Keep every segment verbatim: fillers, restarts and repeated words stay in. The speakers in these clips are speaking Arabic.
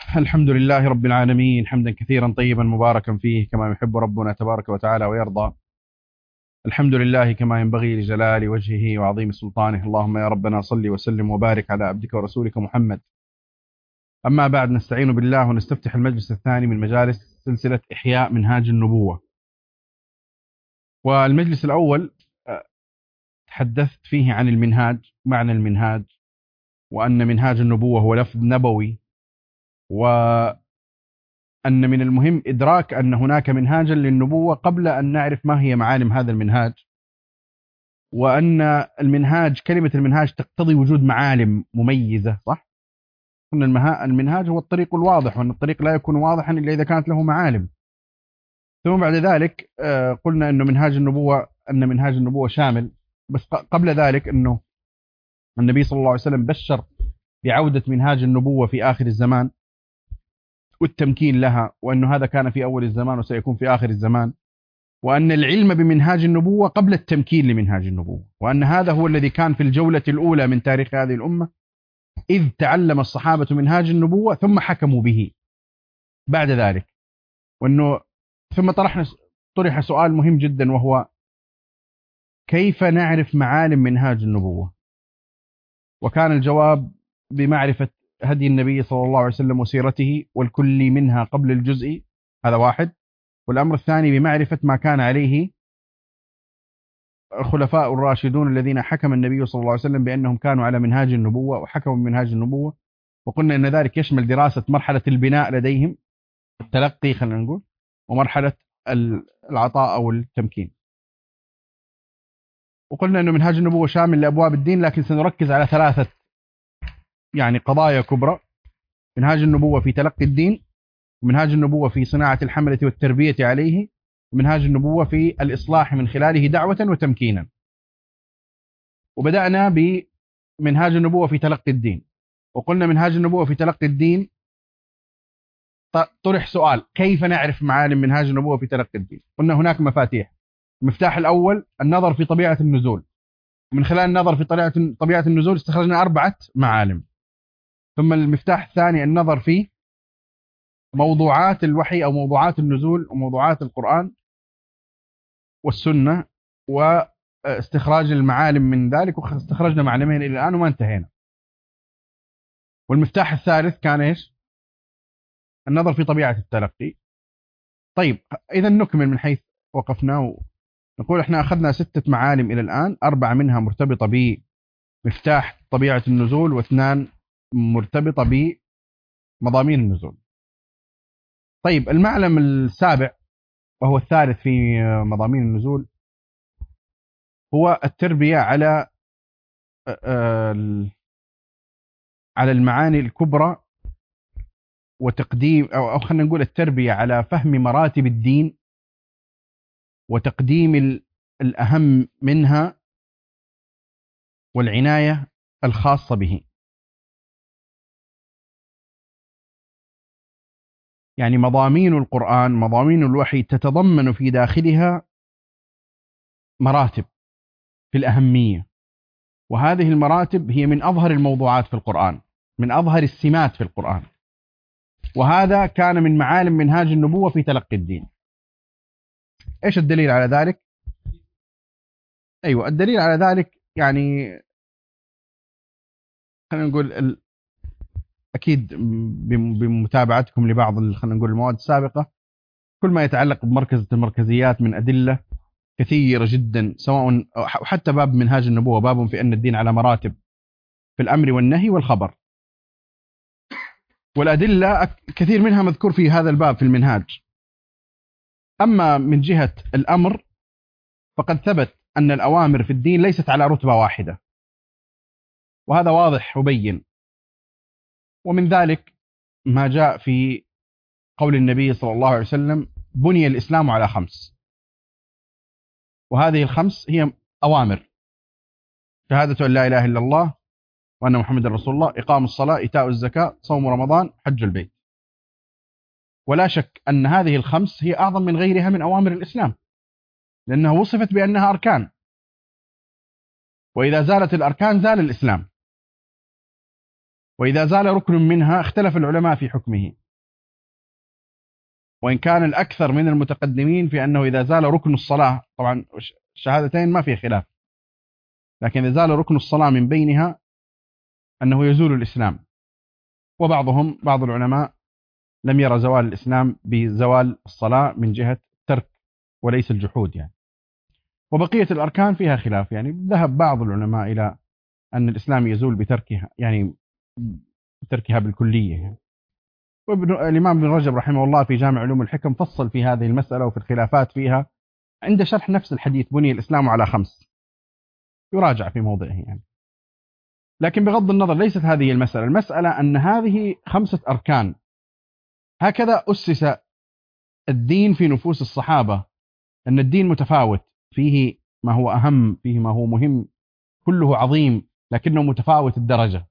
الحمد لله رب العالمين، حمدا كثيرا طيبا مباركا فيه كما يحب ربنا تبارك وتعالى ويرضى. الحمد لله كما ينبغي لجلال وجهه وعظيم سلطانه. اللهم يا ربنا صل وسلم وبارك على عبدك ورسولك محمد. أما بعد، نستعين بالله ونستفتح المجلس الثاني من مجالس سلسلة إحياء منهاج النبوة. والمجلس الأول آه، تحدثت فيه عن المنهاج، معنى المنهاج، وأن منهاج النبوة هو لفظ نبوي، وأن من المهم إدراك أن هناك منهاجا للنبوة قبل أن نعرف ما هي معالم هذا المنهاج، وأن المنهاج، كلمة المنهاج تقتضي وجود معالم مميزة، صح؟ أن المها- المنهاج هو الطريق الواضح، وأن الطريق لا يكون واضحا إلا إذا كانت له معالم. ثم بعد ذلك آه، قلنا أنه منهاج النبوة أن منهاج النبوة شامل. بس ق- قبل ذلك أنه النبي صلى الله عليه وسلم بشر بعودة منهاج النبوة في آخر الزمان والتمكين لها، وأنه هذا كان في أول الزمان وسيكون في آخر الزمان، وأن العلم بمنهاج النبوة قبل التمكين لمنهاج النبوة، وأن هذا هو الذي كان في الجولة الأولى من تاريخ هذه الأمة، إذ تعلم الصحابة منهاج النبوة ثم حكموا به بعد ذلك. وأنه ثم طرحنا طرح سؤال مهم جدا، وهو كيف نعرف معالم منهاج النبوة؟ وكان الجواب بمعرفة هدي النبي صلى الله عليه وسلم وسيرته والكل منها قبل الجزء، هذا واحد. والأمر الثاني بمعرفة ما كان عليه الخلفاء الراشدون الذين حكم النبي صلى الله عليه وسلم بأنهم كانوا على منهاج النبوة وحكموا بمنهاج النبوة. وقلنا أن ذلك يشمل دراسة مرحلة البناء لديهم، التلقي خلينا نقول، ومرحلة العطاء أو التمكين. وقلنا أنه منهاج النبوة شامل لأبواب الدين، لكن سنركز على ثلاثة يعني قضايا كبرى: منهاج النبوة في تلقي الدين، ومنهاج النبوة في صناعة الحملة والتربية عليه، ومنهاج النبوة في الإصلاح من خلاله دعوة وتمكينا. وبدأنا بمنهاج النبوة في تلقي الدين، وقلنا منهاج النبوة في تلقي الدين طرح سؤال: كيف نعرف معالم منهاج النبوة في تلقي الدين؟ قلنا هناك مفاتيح. المفتاح الأول النظر في طبيعة النزول، ومن خلال النظر في طبيعة طبيعة النزول استخرجنا أربعة معالم. ثم المفتاح الثاني النظر في موضوعات الوحي أو موضوعات النزول وموضوعات القرآن والسنة، واستخراج المعالم من ذلك، واستخرجنا معلمين إلى الآن وما انتهينا. والمفتاح الثالث كان إيش؟ النظر في طبيعة التلقي. طيب إذا نكمل من حيث وقفنا، ونقول إحنا أخذنا ستة معالم إلى الآن، أربعة منها مرتبطة بمفتاح طبيعة النزول، واثنان مرتبطة بمضامين النزول. طيب المعلم السابع وهو الثالث في مضامين النزول هو التربية على على المعاني الكبرى، وتقديم أو خلينا نقول التربية على فهم مراتب الدين وتقديم الأهم منها والعناية الخاصة به. يعني مضامين القرآن، مضامين الوحي تتضمن في داخلها مراتب في الأهمية، وهذه المراتب هي من أظهر الموضوعات في القرآن، من أظهر السمات في القرآن. وهذا كان من معالم منهاج النبوة في تلقي الدين. إيش الدليل على ذلك؟ أيوة، الدليل على ذلك يعني خلينا نقول ال... أكيد بمتابعتكم لبعض خلينا نقول المواد السابقة، كل ما يتعلق بمركزة المركزيات من أدلة كثيرة جدا، سواء حتى باب منهاج النبوة باب في أن الدين على مراتب في الأمر والنهي والخبر، والأدلة كثير منها مذكور في هذا الباب في المنهاج. أما من جهة الأمر فقد ثبت أن الأوامر في الدين ليست على رتبة واحدة، وهذا واضح وبين. ومن ذلك ما جاء في قول النبي صلى الله عليه وسلم: بني الإسلام على خمس، وهذه الخمس هي أوامر: شهادة أن لا إله إلا الله وأن محمد رسول الله، إقام الصلاة، إيتاء الزكاة، صوم رمضان، حج البيت. ولا شك أن هذه الخمس هي أعظم من غيرها من أوامر الإسلام، لأنها وصفت بأنها أركان، وإذا زالت الأركان زال الإسلام. وإذا زال ركن منها اختلف العلماء في حكمه، وإن كان الأكثر من المتقدمين في أنه إذا زال ركن الصلاة، طبعا الشهادتين ما فيه خلاف، لكن إذا زال ركن الصلاة من بينها أنه يزول الإسلام. وبعضهم بعض العلماء لم يرى زوال الإسلام بزوال الصلاة من جهة الترك وليس الجحود يعني. وبقية الأركان فيها خلاف، يعني ذهب بعض العلماء إلى أن الإسلام يزول بتركها، يعني بتركها بالكلية يعني. والإمام ابن رجب رحمه الله في جامع علوم الحكم فصل في هذه المسألة وفي الخلافات فيها عند شرح نفس الحديث بني الإسلام على خمس، يراجع في موضعه يعني. لكن بغض النظر ليست هذه المسألة، المسألة أن هذه خمسة أركان، هكذا أسس الدين في نفوس الصحابة، أن الدين متفاوت، فيه ما هو أهم، فيه ما هو مهم، كله عظيم لكنه متفاوت الدرجة.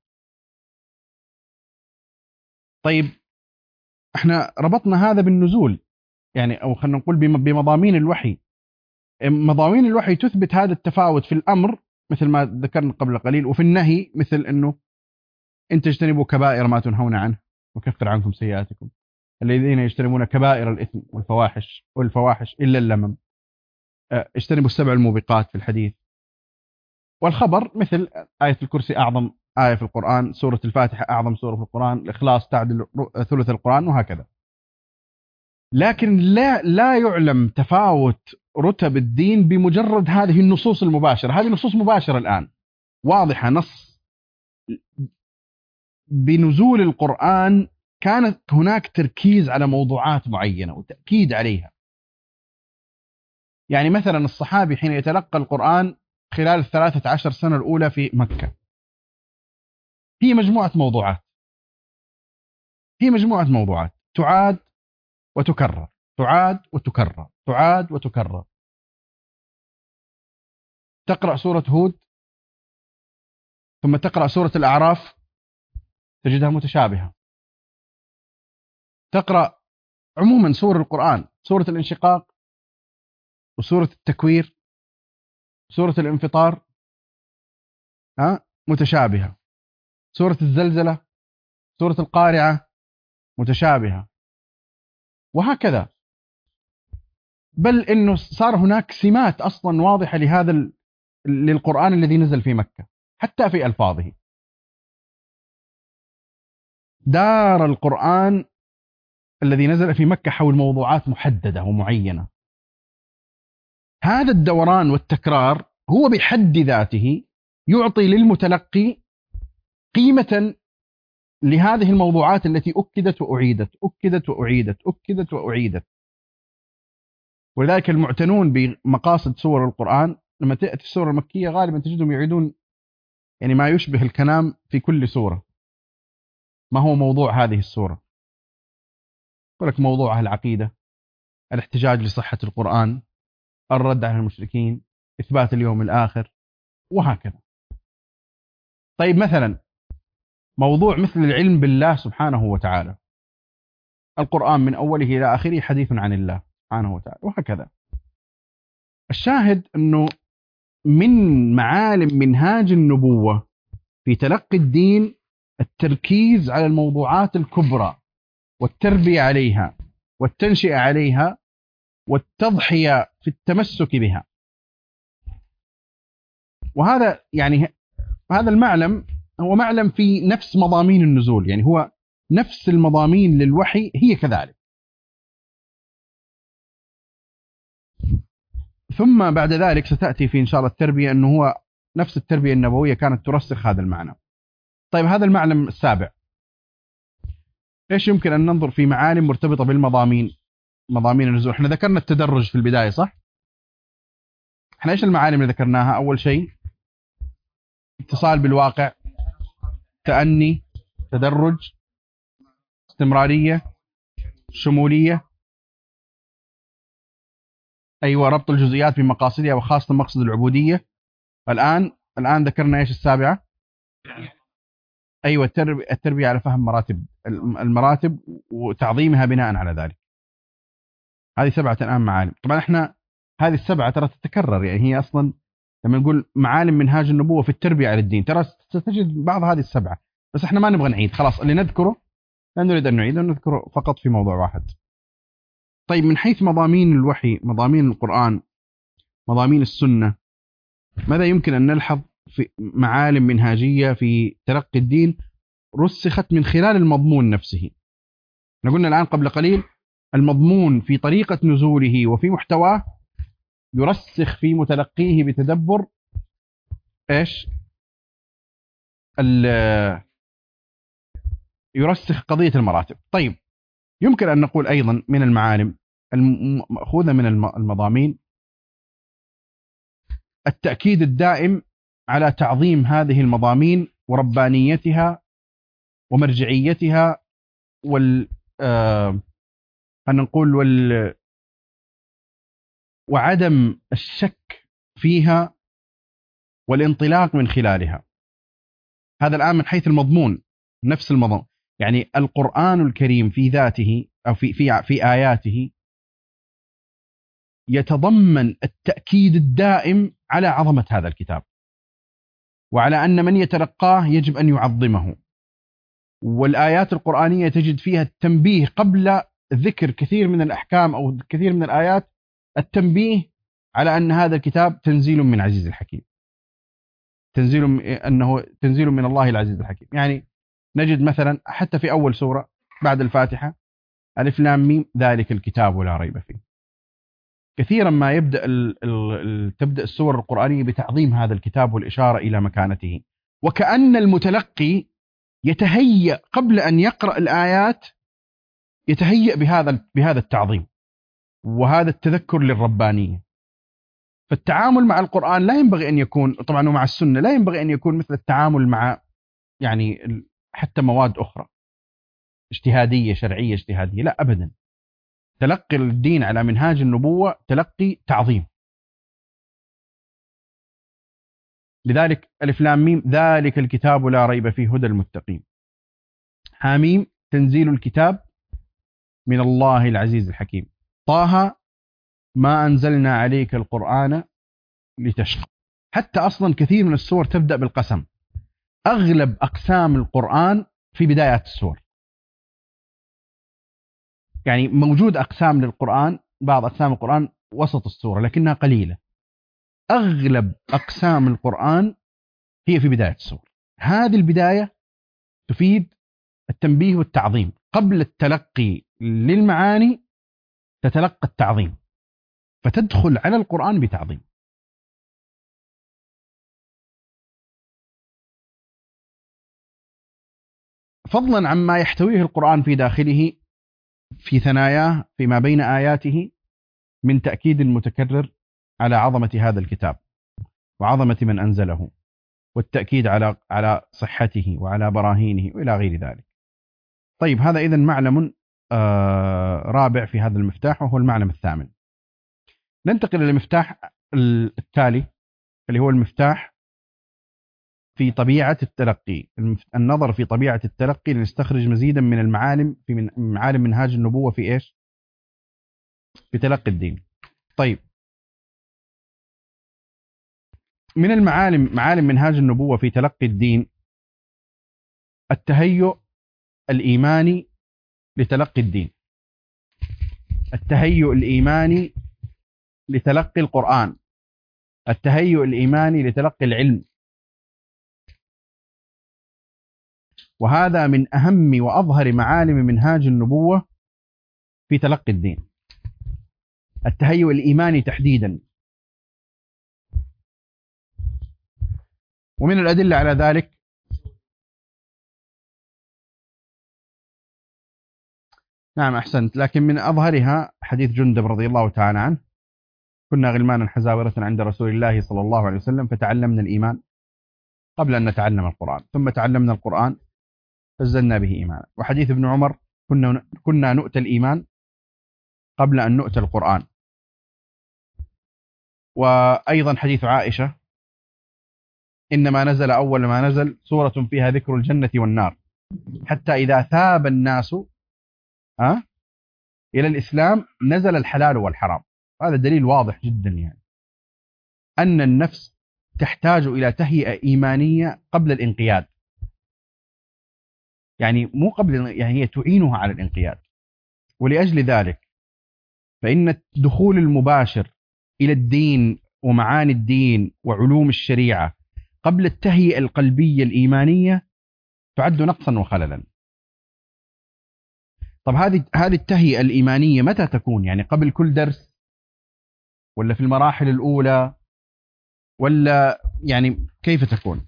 طيب احنا ربطنا هذا بالنزول يعني، أو خلينا نقول بمضامين الوحي. مضامين الوحي تثبت هذا التفاوت في الأمر مثل ما ذكرنا قبل قليل، وفي النهي مثل أنه إن تجتنبوا كبائر ما تنهون عنه وكفر عنكم سيئاتكم، الذين يجتنبون كبائر الإثم والفواحش والفواحش إلا اللمم، اجتنبوا السبع الموبقات في الحديث. والخبر مثل آية الكرسي أعظم آية في القرآن، سورة الفاتحة أعظم سورة في القرآن، الإخلاص تعدل ثلث القرآن، وهكذا. لكن لا لا يعلم تفاوت رتب الدين بمجرد هذه النصوص المباشرة. هذه نصوص مباشرة الآن واضحة، نص بنزول القرآن كانت هناك تركيز على موضوعات معينة وتأكيد عليها. يعني مثلا الصحابي حين يتلقى القرآن خلال الثلاثة عشر سنة الأولى في مكة، هي مجموعة موضوعات، هي مجموعة موضوعات تعاد وتكرر، تعاد وتكرر، تعاد وتكرر. تقرأ سورة هود ثم تقرأ سورة الأعراف تجدها متشابهة. تقرأ عموما سور القرآن، سورة الانشقاق وسورة التكوير سورة الانفطار ها متشابهة، سورة الزلزلة سورة القارعة متشابهة، وهكذا. بل إنه صار هناك سمات أصلا واضحة لهذا ال... للقرآن الذي نزل في مكة حتى في ألفاظه. دار القرآن الذي نزل في مكة حول موضوعات محددة ومعينة. هذا الدوران والتكرار هو بحد ذاته يعطي للمتلقي قيمة لهذه الموضوعات التي أكدت وأعيدت، أكدت وأعيدت، أكدت وأعيدت. ولذلك المعتنون بمقاصد سور القرآن لما تأتي السورة المكية غالبا تجدهم يعيدون يعني ما يشبه الكلام في كل سورة. ما هو موضوع هذه السورة؟ يقول لك موضوعها العقيدة، الاحتجاج لصحة القرآن، الرد على المشركين، إثبات اليوم الآخر، وهكذا. طيب مثلا موضوع مثل العلم بالله سبحانه وتعالى، القرآن من أوله إلى آخره حديث عن الله سبحانه وتعالى، وهكذا. الشاهد أنه من معالم منهاج النبوة في تلقي الدين التركيز على الموضوعات الكبرى والتربية عليها والتنشئة عليها والتضحية في التمسك بها. وهذا يعني هذا المعلم هو معلم في نفس مضامين النزول، يعني هو نفس المضامين للوحي هي كذلك. ثم بعد ذلك ستأتي في إن شاء الله التربية، أنه هو نفس التربية النبوية كانت ترسخ هذا المعنى. طيب هذا المعلم السابع، إيش يمكن أن ننظر في معالم مرتبطة بالمضامين، مضامين النزول؟ احنا ذكرنا التدرج في البداية صح؟ احنا إيش المعالم اللي ذكرناها؟ أول شيء اتصال بالواقع، تأني، تدرج، استمرارية، شمولية، أيوة ربط الجزئيات بمقاصدها وخاصة مقصد العبودية. الآن الآن ذكرنا إيش السابعة؟ أيوة التربية, التربية على فهم مراتب المراتب وتعظيمها بناء على ذلك. هذه سبعة الآن معالم. طبعا احنا هذه السبعة ترى تتكرر، يعني هي أصلا لما نقول معالم منهاج النبوة في التربية على الدين ترى ستجد بعض هذه السبعة بس احنا ما نبغى نعيد، خلاص اللي نذكره لا نريد أن نعيد، نذكره فقط في موضوع واحد. طيب من حيث مضامين الوحي، مضامين القرآن، مضامين السنة، ماذا يمكن أن نلحظ في معالم منهاجية في تلقي الدين رسخت من خلال المضمون نفسه؟ احنا قلنا الآن قبل قليل المضمون في طريقة نزوله وفي محتواه يرسخ في متلقيه بتدبر ايش؟ يرسخ قضية المراتب. طيب يمكن أن نقول أيضا من المعالم المأخوذة من المضامين التأكيد الدائم على تعظيم هذه المضامين وربانيتها ومرجعيتها وال آه نقول وال وعدم الشك فيها والانطلاق من خلالها. هذا الآن من حيث المضمون، نفس المضمون، يعني القرآن الكريم في ذاته أو في في في آياته يتضمن التأكيد الدائم على عظمة هذا الكتاب، وعلى أن من يتلقاه يجب أن يعظمه. والآيات القرآنية تجد فيها التنبيه قبل ذكر كثير من الأحكام أو كثير من الآيات، التنبيه على أن هذا الكتاب تنزيل من عزيز الحكيم، تنزيل أنه تنزيل من الله العزيز الحكيم. يعني نجد مثلا حتى في أول سورة بعد الفاتحة ألف لام ميم ذلك الكتاب لا ريب فيه. كثيرا ما يبدأ ال ال تبدأ السور القرآنية بتعظيم هذا الكتاب والإشارة إلى مكانته، وكأن المتلقي يتهيأ قبل أن يقرأ الآيات يتهيأ بهذا بهذا التعظيم وهذا التذكر للربانية. فالتعامل مع القرآن لا ينبغي أن يكون طبعا، ومع السنة لا ينبغي أن يكون مثل التعامل مع يعني حتى مواد أخرى اجتهادية شرعية اجتهادية، لا أبدا. تلقي الدين على منهاج النبوة تلقي تعظيم. لذلك ألف لام ميم ذلك الكتاب لا ريب فيه هدى المتقين، حاميم تنزيل الكتاب من الله العزيز الحكيم، طه ما أنزلنا عليك القرآن لتشقى. حتى أصلا كثير من السور تبدأ بالقسم، أغلب أقسام القرآن في بدايات السور. يعني موجود أقسام للقرآن، بعض أقسام القرآن وسط السورة لكنها قليلة. أغلب أقسام القرآن هي في بداية السور. هذه البداية تفيد التنبيه والتعظيم. قبل التلقي للمعاني تتلقى التعظيم، فتدخل على القرآن بتعظيم. فضلا عما يحتويه القرآن في داخله في ثناياه فيما بين آياته من تأكيد المتكرر على عظمة هذا الكتاب وعظمة من أنزله، والتأكيد على على صحته وعلى براهينه وإلى غير ذلك. طيب هذا إذن معلم آه رابع في هذا المفتاح، وهو المعلم الثامن. ننتقل للمفتاح التالي اللي هو المفتاح في طبيعة التلقي، النظر في طبيعة التلقي لنستخرج مزيدا من المعالم في من معالم منهاج النبوة في إيش؟ في تلقي الدين. طيب من المعالم معالم منهاج النبوة في تلقي الدين التهيؤ الإيماني لتلقي الدين، التهيؤ الإيماني لتلقي القرآن، التهيؤ الإيماني لتلقي العلم. وهذا من أهم وأظهر معالم منهاج النبوة في تلقي الدين، التهيؤ الإيماني تحديدا. ومن الأدلة على ذلك نعم أحسنت، لكن من أظهرها حديث جندب رضي الله تعالى عنه: كنا غلمانا حزاورة عند رسول الله صلى الله عليه وسلم فتعلمنا الإيمان قبل أن نتعلم القرآن، ثم تعلمنا القرآن فزلنا به إيمانا. وحديث ابن عمر: كنا كنا نؤتى الإيمان قبل أن نؤتى القرآن. وأيضا حديث عائشة: إنما نزل أول ما نزل سورة فيها ذكر الجنة والنار حتى إذا ثاب الناس أه؟ إلى الإسلام نزل الحلال والحرام. هذا دليل واضح جدا يعني أن النفس تحتاج إلى تهيئة إيمانية قبل الانقياد. يعني مو قبل، يعني هي تعينها على الانقياد. ولأجل ذلك فإن الدخول المباشر إلى الدين ومعاني الدين وعلوم الشريعة قبل التهيئة القلبية الإيمانية تعد نقصا وخللا. طب هذه هذه التهيئة الإيمانية متى تكون؟ يعني قبل كل درس، ولا في المراحل الأولى، ولا يعني كيف تكون؟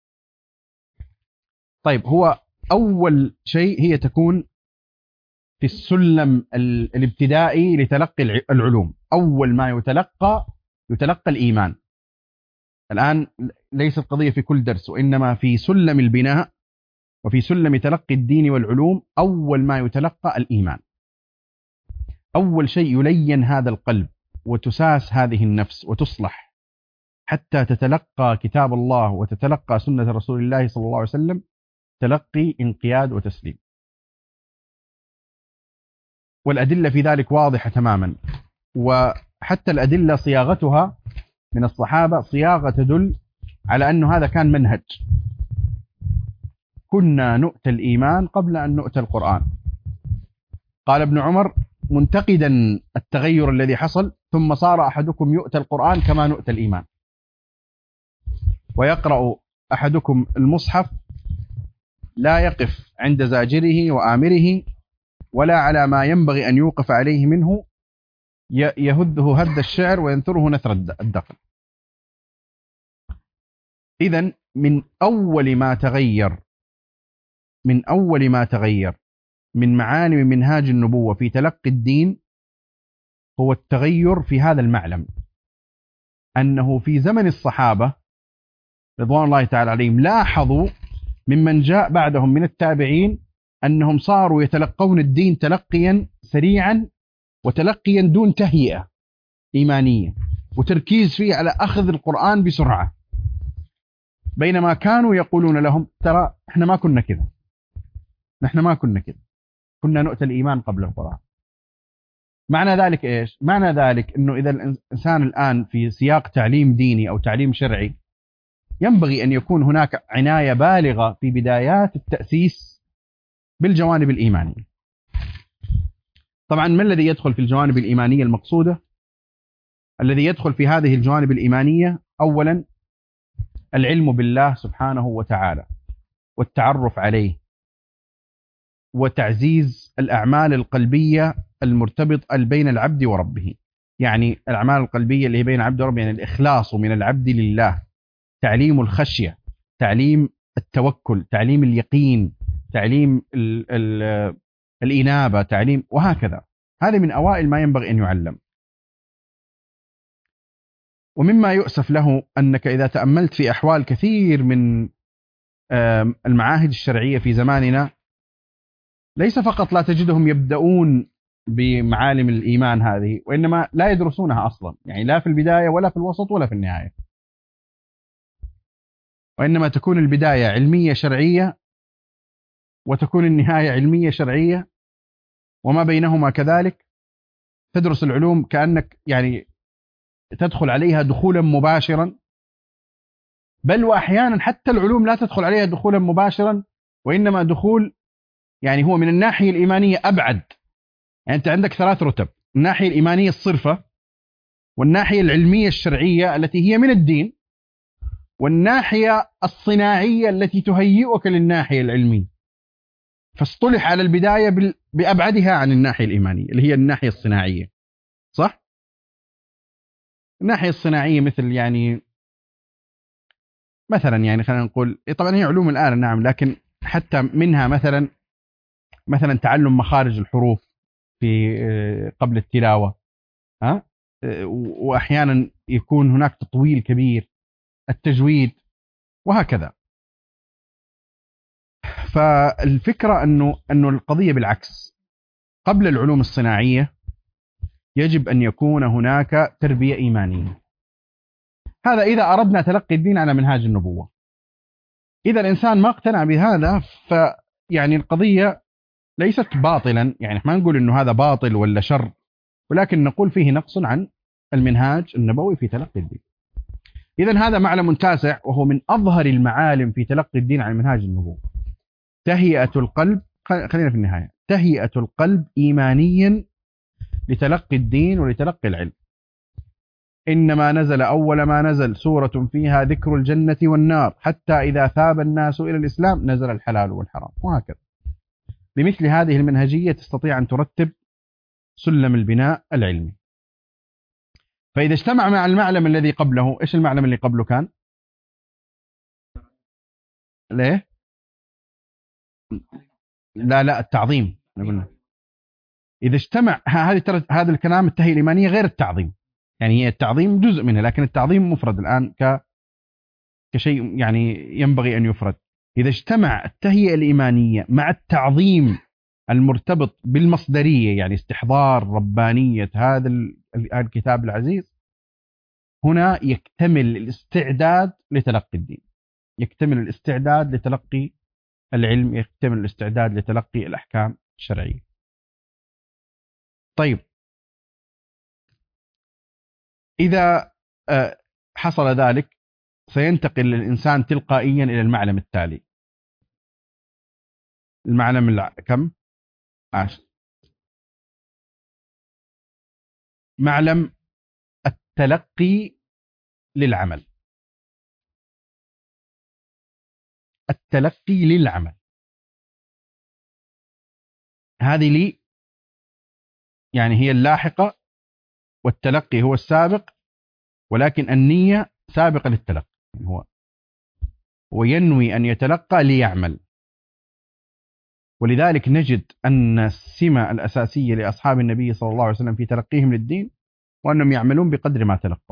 طيب، هو أول شيء هي تكون في السلم الابتدائي لتلقي العلوم. أول ما يتلقى يتلقى الإيمان. الآن ليس القضية في كل درس، وإنما في سلم البناء وفي سلم تلقي الدين والعلوم. أول ما يتلقى الإيمان. أول شيء يلين هذا القلب وتساس هذه النفس وتصلح حتى تتلقى كتاب الله وتتلقى سنة رسول الله صلى الله عليه وسلم تلقي انقياد وتسليم. والأدلة في ذلك واضحة تماما، وحتى الأدلة صياغتها من الصحابة صياغة تدل على أن هذا كان منهج. كنا نؤتى الإيمان قبل أن نؤتى القرآن. قال ابن عمر منتقدا التغير الذي حصل: ثم صار أحدكم يؤتى القرآن كما نؤتى الإيمان، ويقرأ أحدكم المصحف لا يقف عند زاجره وآمره ولا على ما ينبغي أن يوقف عليه منه، يهده هد الشعر وينثره نثر الدقل. إذن من أول ما تغير من أول ما تغير من معاني من منهاج النبوة في تلقي الدين هو التغير في هذا المعلم، أنه في زمن الصحابة رضوان الله تعالى عليهم لاحظوا ممن جاء بعدهم من التابعين أنهم صاروا يتلقون الدين تلقيا سريعا وتلقيا دون تهيئة إيمانية وتركيز فيه على أخذ القرآن بسرعة، بينما كانوا يقولون لهم: ترى احنا ما كنا كذا، نحن ما كنا كذا، كنا نؤتى الإيمان قبل القرآن. معنى ذلك إيش؟ معنى ذلك أنه إذا الإنسان الآن في سياق تعليم ديني أو تعليم شرعي ينبغي أن يكون هناك عناية بالغة في بدايات التأسيس بالجوانب الإيمانية. طبعا ما الذي يدخل في الجوانب الإيمانية المقصودة؟ الذي يدخل في هذه الجوانب الإيمانية أولا العلم بالله سبحانه وتعالى والتعرف عليه، وتعزيز الأعمال القلبية المرتبطة بين العبد وربه. يعني الأعمال القلبية اللي هي بين العبد وربه، يعني الإخلاص من العبد لله، تعليم الخشية، تعليم التوكل، تعليم اليقين، تعليم ال ال الإنابة، تعليم، وهكذا. هذا من أوائل ما ينبغي أن يعلم. ومما يؤسف له أنك إذا تأملت في أحوال كثير من المعاهد الشرعية في زماننا ليس فقط لا تجدهم يبدأون بمعالم الإيمان هذه، وإنما لا يدرسونها أصلا، يعني لا في البداية ولا في الوسط ولا في النهاية، وإنما تكون البداية علمية شرعية وتكون النهاية علمية شرعية وما بينهما كذلك. تدرس العلوم كأنك يعني تدخل عليها دخولا مباشرا، بل وأحيانا حتى العلوم لا تدخل عليها دخولا مباشرا، وإنما دخول يعني هو من الناحية الإيمانية أبعد. يعني أنت عندك ثلاث رتب: الناحية الإيمانية الصرفة، والناحية العلمية الشرعية التي هي من الدين، والناحية الصناعية التي تهيئك للناحية العلمية. فاصطلح على البداية بأبعدها عن الناحية الإيمانية اللي هي الناحية الصناعية، صح؟ الناحية الصناعية مثل يعني مثلا يعني خلينا نقول، طبعا هي علوم الآلة نعم، لكن حتى منها مثلا مثلا تعلم مخارج الحروف في قبل التلاوة، ها، وأحيانا يكون هناك تطويل كبير، التجويد، وهكذا. فالفكرة أنه أنه القضية بالعكس، قبل العلوم الصناعية يجب أن يكون هناك تربية إيمانية. هذا إذا أردنا تلقي الدين على منهاج النبوة. إذا الإنسان ما اقتنع بهذا فيعني القضية ليست باطلا، يعني ما نقول أنه هذا باطل ولا شر، ولكن نقول فيه نقص عن المنهاج النبوي في تلقي الدين. إذن هذا معلم تاسع، وهو من أظهر المعالم في تلقي الدين عن منهاج النبوة. تهيئة القلب، خلينا في النهاية، تهيئة القلب إيمانيا لتلقي الدين ولتلقي العلم. إنما نزل أول ما نزل سورة فيها ذكر الجنة والنار، حتى إذا ثاب الناس إلى الإسلام نزل الحلال والحرام، وهكذا. بمثل هذه المنهجية تستطيع أن ترتب سلم البناء العلمي. فإذا اجتمع مع المعلم الذي قبله، إيش المعلم اللي قبله كان؟ ليه؟ لا لا التعظيم قلنا. إذا اجتمع هذه ترى هذا الكلام، التهيئة الإيمانية غير التعظيم، يعني هي التعظيم جزء منه، لكن التعظيم مفرد الآن ك كشيء يعني ينبغي أن يفرد. إذا اجتمع التهيئة الإيمانية مع التعظيم المرتبط بالمصدرية، يعني استحضار ربانية هذا الكتاب العزيز، هنا يكتمل الاستعداد لتلقي الدين، يكتمل الاستعداد لتلقي العلم، يكتمل الاستعداد لتلقي الأحكام الشرعية. طيب، إذا حصل ذلك سينتقل الإنسان تلقائيا إلى المعلم التالي. المعلم الع... كم؟ عشر. معلم التلقي للعمل. التلقي للعمل هذه لي يعني هي اللاحقة، والتلقي هو السابق، ولكن النية سابقة للتلقي. هو وينوي أن يتلقى ليعمل. ولذلك نجد أن السمة الأساسية لأصحاب النبي صلى الله عليه وسلم في تلقيهم للدين وأنهم يعملون بقدر ما تلقوا.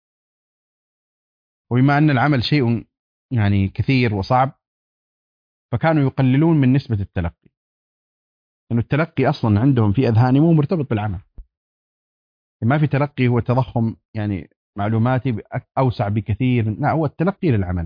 وبما أن العمل شيء يعني كثير وصعب، فكانوا يقللون من نسبة التلقي، لأن التلقي أصلا عندهم في أذهانهم مرتبط بالعمل. ما في تلقي هو تضخم يعني معلوماتي أوسع بكثير، لا، هو التلقي للعمل.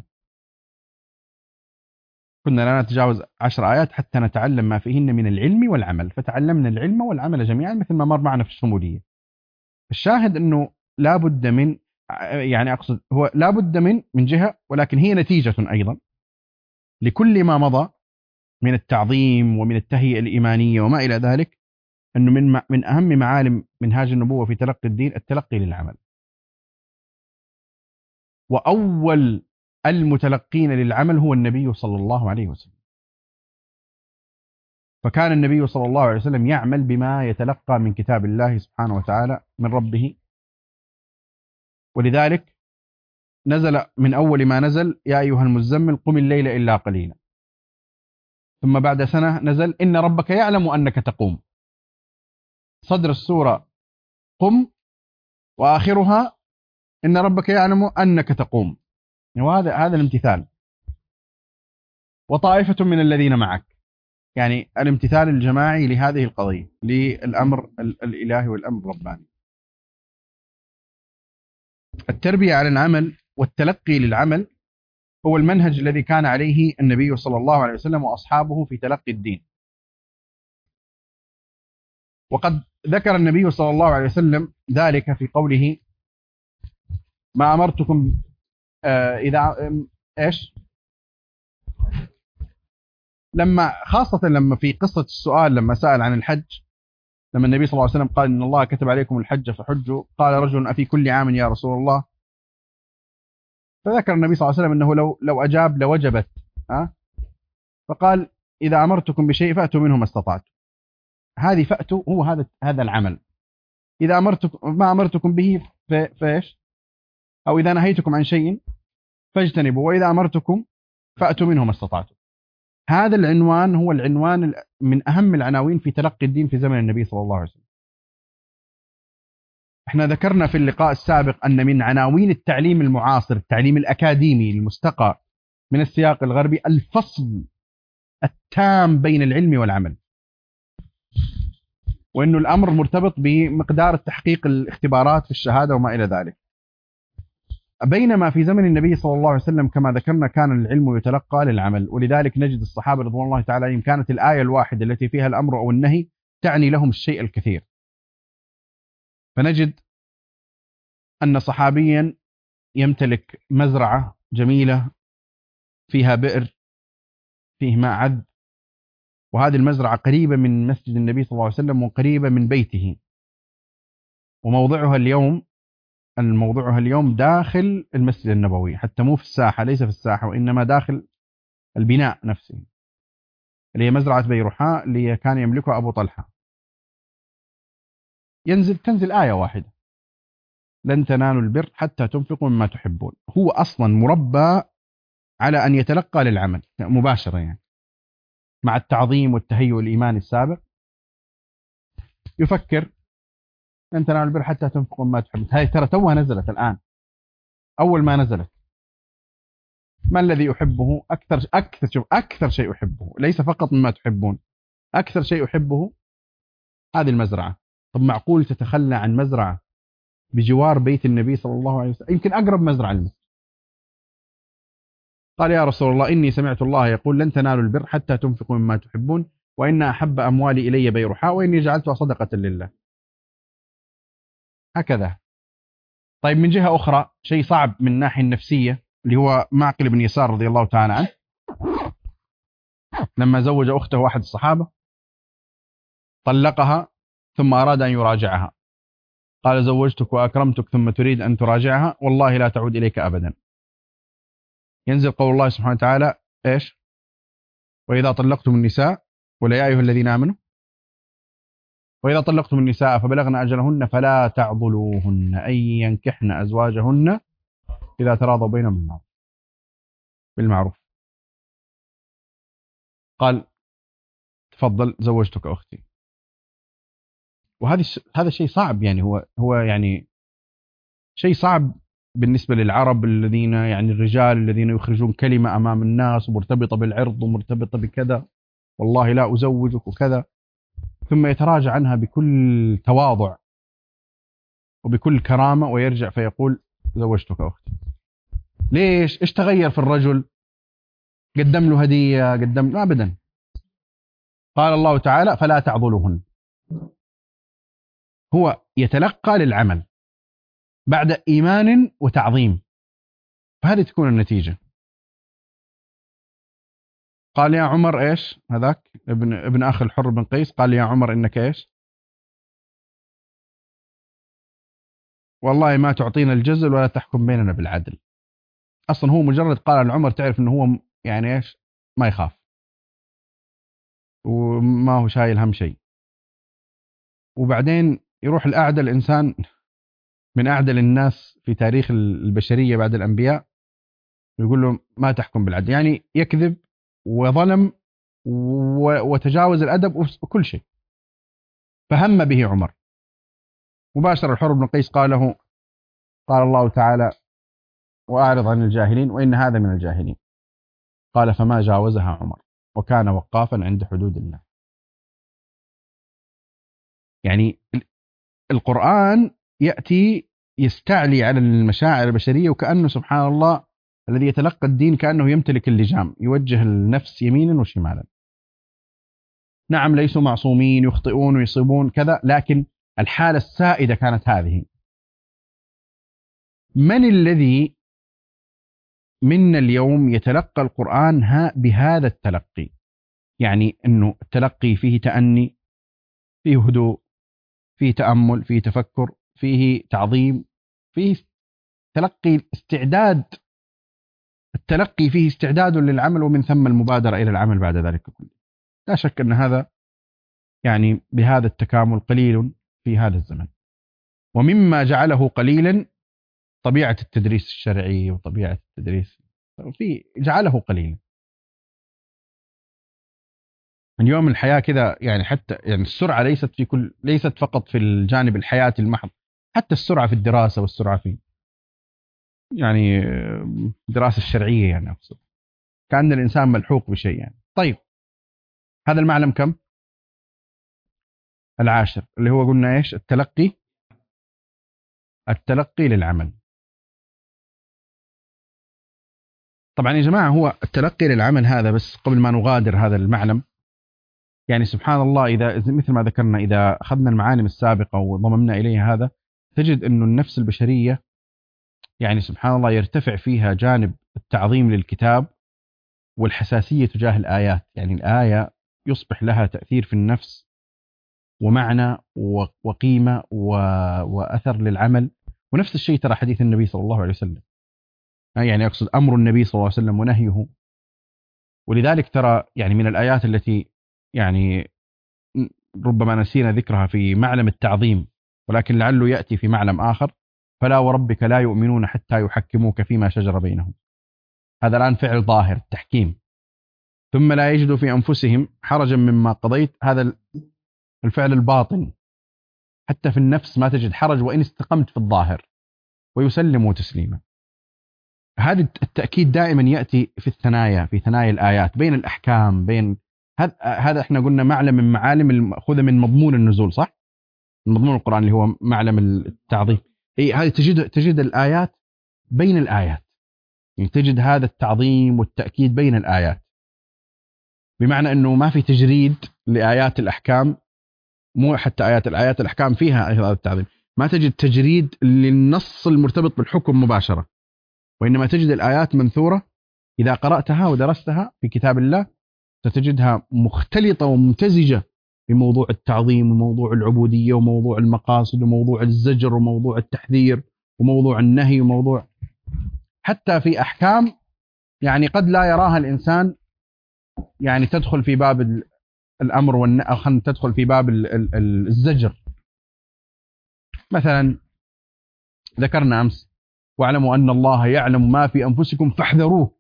كنا لا نتجاوز عشر آيات حتى نتعلم ما فيهن من العلم والعمل، فتعلمنا العلم والعمل جميعا مثل ما مر معنا في الشمولية. الشاهد أنه لا بد من، يعني أقصد هو لا بد من من جهة، ولكن هي نتيجة أيضا لكل ما مضى من التعظيم ومن التهيئة الإيمانية وما إلى ذلك، أنه من من أهم معالم منهاج النبوة في تلقي الدين التلقي للعمل. وأول المتلقين للعمل هو النبي صلى الله عليه وسلم. فكان النبي صلى الله عليه وسلم يعمل بما يتلقى من كتاب الله سبحانه وتعالى من ربه. ولذلك نزل من أول ما نزل يا أيها المزمل قم الليل إلا قليلا. ثم بعد سنة نزل إن ربك يعلم أنك تقوم. صدر السورة قم، وآخرها إن ربك يعلم أنك تقوم. وهذا هذا الامتثال. وطائفة من الذين معك، يعني الامتثال الجماعي لهذه القضية، للأمر الإلهي والأمر الرباني. التربية على العمل والتلقي للعمل هو المنهج الذي كان عليه النبي صلى الله عليه وسلم وأصحابه في تلقي الدين. وقد ذكر النبي صلى الله عليه وسلم ذلك في قوله ما أمرتكم آه إذا إيش لما خاصة لما في قصة السؤال، لما سأل عن الحج، لما النبي صلى الله عليه وسلم قال إن الله كتب عليكم الحج فحجوا، قال رجل أفي كل عام يا رسول الله؟ فذكر النبي صلى الله عليه وسلم أنه لو لو أجاب لوجبت. أه؟ فقال إذا أمرتكم بشيء فأتوا منه ما استطعتم. هذه فأتوا هو هذا هذا العمل. إذا أمرتكم ما أمرتكم به فإيش، أو إذا نهيتكم عن شيء فاجتنبوا، وإذا أمرتكم فأتوا منه ما استطعتم. هذا العنوان هو العنوان من أهم العناوين في تلقي الدين في زمن النبي صلى الله عليه وسلم. احنا ذكرنا في اللقاء السابق أن من عناوين التعليم المعاصر، التعليم الأكاديمي المستقى من السياق الغربي، الفصل التام بين العلم والعمل، وأنه الأمر مرتبط بمقدار التحقيق الاختبارات في الشهادة وما إلى ذلك. بينما في زمن النبي صلى الله عليه وسلم كما ذكرنا كان العلم يتلقى للعمل. ولذلك نجد الصحابة رضوان الله تعالى عليهم كانت الآية الواحدة التي فيها الأمر أو النهي تعني لهم الشيء الكثير. فنجد أن صحابيا يمتلك مزرعة جميلة فيها بئر فيه ماء عذب وهذه المزرعة قريبة من مسجد النبي صلى الله عليه وسلم وقريبة من بيته، وموضعها اليوم الموضوعها اليوم داخل المسجد النبوي، حتى مو في الساحة، ليس في الساحة، وإنما داخل البناء نفسه، اللي هي مزرعة بيروحاء اللي كان يملكها أبو طلحة. ينزل تنزل آية واحدة: لن تنالوا البر حتى تنفقوا مما تحبون. هو أصلا مربى على أن يتلقى للعمل مباشرة، يعني مع التعظيم والتهيؤ الإيماني السابق يفكر لن تنالوا البر حتى تنفقوا مما تحبون. هاي ترى توها نزلت الآن، أول ما نزلت: ما الذي أحبه أكثر أكثر شوف أكثر شيء أحبه، ليس فقط مما تحبون، أكثر شيء أحبه هذه المزرعة. طب معقول تتخلى عن مزرعة بجوار بيت النبي صلى الله عليه وسلم، يمكن أقرب مزرعة للمسجد؟ قال: يا رسول الله، إني سمعت الله يقول لن تنالوا البر حتى تنفقوا مما تحبون، وإن أحب أموالي إلي بيرحاء، وإني جعلتها صدقة لله. هكذا. طيب من جهة أخرى شيء صعب من الناحية النفسية، اللي هو معقل بن يسار رضي الله تعالى عنه، لما زوج أخته أحد الصحابة طلقها ثم أراد أن يراجعها، قال: زوجتك وأكرمتك ثم تريد أن تراجعها، والله لا تعود إليك أبدا. ينزل قول الله سبحانه وتعالى إيش؟ وإذا طلقتم النساء، ولا يا أيها الذين آمنوا، وإذا طلقتم النساء فبلغن أجلهن فلا تعضلوهن أن ينكحن أزواجهن إذا تراضوا بينهم بالمعروف بالمعروف قال: تفضل زوجتك أختي. وهذا هذا شيء صعب، يعني هو هو يعني شيء صعب بالنسبة للعرب الذين، يعني الرجال الذين يخرجون كلمة أمام الناس مرتبطة بالعرض ومرتبطة بكذا، والله لا أزوجك وكذا، ثم يتراجع عنها بكل تواضع وبكل كرامة ويرجع فيقول: زوجتك أختي. ليش؟ إيش تغير في الرجل؟ قدم له هدية؟ قدم له؟ أبدا. قال الله تعالى: فلا تعضلوهن. هو يتلقى للعمل بعد إيمان وتعظيم، فهذه تكون النتيجة. قال: يا عمر إيش هذاك ابن ابن أخ الحر بن قيس، قال: يا عمر إنك إيش؟ والله ما تعطينا الجزل ولا تحكم بيننا بالعدل. أصلا هو مجرد قال لعمر تعرف أنه هو يعني إيش، ما يخاف وما هو شايل هم شيء. وبعدين يروح الأعدل الإنسان من أعدل الناس في تاريخ البشرية بعد الأنبياء، ويقول له ما تحكم بالعدل، يعني يكذب وظلم وتجاوز الأدب وكل شيء. فهم به عمر مباشرة. الحر بن قيس قال له: قال الله تعالى: وأعرض عن الجاهلين وإن هذا من الجاهلين. قال: فما جاوزها عمر وكان وقافا عند حدود الله. يعني القرآن يأتي يستعلي على المشاعر البشرية، وكأنه سبحان الله الذي يتلقى الدين كأنه يمتلك اللجام، يوجه النفس يمينا وشمالا. نعم ليسوا معصومين، يخطئون ويصيبون كذا، لكن الحالة السائدة كانت هذه. من الذي منا اليوم يتلقى القرآن بهذا التلقي؟ يعني أنه التلقي فيه تأني، فيه هدوء، فيه تأمل، فيه تفكر، فيه تعظيم، فيه تلقي استعداد. التلقي فيه استعداد للعمل، ومن ثم المبادرة إلى العمل بعد ذلك كله. لا شك أن هذا يعني بهذا التكامل قليل في هذا الزمن. ومما جعله قليلا طبيعة التدريس الشرعي وطبيعة التدريس في جعله قليلا. اليوم الحياة كذا، يعني حتى يعني السرعة ليست في كل ليست فقط في الجانب الحياتي المحض، حتى السرعة في الدراسة والسرعة في يعني الدراسة الشرعية، يعني أقصد كأن الإنسان ملحوق بشيء يعني. طيب هذا المعلم كم؟ العاشر، اللي هو قلنا إيش؟ التلقي التلقي للعمل. طبعا يا جماعة هو التلقي للعمل هذا، بس قبل ما نغادر هذا المعلم، يعني سبحان الله إذا مثل ما ذكرنا، إذا أخذنا المعالم السابقة وضممنا إليها هذا، تجد أن النفس البشرية يعني سبحان الله يرتفع فيها جانب التعظيم للكتاب والحساسية تجاه الآيات. يعني الآية يصبح لها تأثير في النفس ومعنى وقيمة وأثر للعمل. ونفس الشيء ترى حديث النبي صلى الله عليه وسلم، يعني أقصد أمر النبي صلى الله عليه وسلم ونهيه. ولذلك ترى يعني من الآيات التي يعني ربما نسينا ذكرها في معلم التعظيم، ولكن لعله يأتي في معلم آخر: فلا وربك لا يؤمنون حتى يحكموك فيما شجر بينهم. هذا الآن فعل ظاهر التحكيم. ثم لا يجدوا في أنفسهم حرجا مما قضيت، هذا الفعل الباطن. حتى في النفس ما تجد حرج وإن استقمت في الظاهر، ويسلموا تسليما. هذا التأكيد دائما يأتي في الثنايا، في ثنايا الآيات بين الأحكام، بين هذا هذا احنا قلنا معلم من معالم المأخوذة من مضمون النزول، صح؟ من مضمون القرآن اللي هو معلم التعظيم. اي هذه تجد تجد الآيات بين الآيات، يعني تجد هذا التعظيم والتأكيد بين الآيات، بمعنى أنه ما في تجريد لآيات الأحكام، مو حتى آيات الآيات الأحكام فيها هذا التعظيم، ما تجد تجريد للنص المرتبط بالحكم مباشرة، وإنما تجد الآيات منثورة. إذا قرأتها ودرستها في كتاب الله ستجدها مختلطة وممتزجة بموضوع التعظيم وموضوع العبودية وموضوع المقاصد وموضوع الزجر وموضوع التحذير وموضوع النهي وموضوع، حتى في أحكام يعني قد لا يراها الإنسان، يعني تدخل في باب الأمر والنهي، أو خلينا تدخل في باب الزجر. مثلا ذكرنا أمس: واعلموا أن الله يعلم ما في أنفسكم فاحذروه.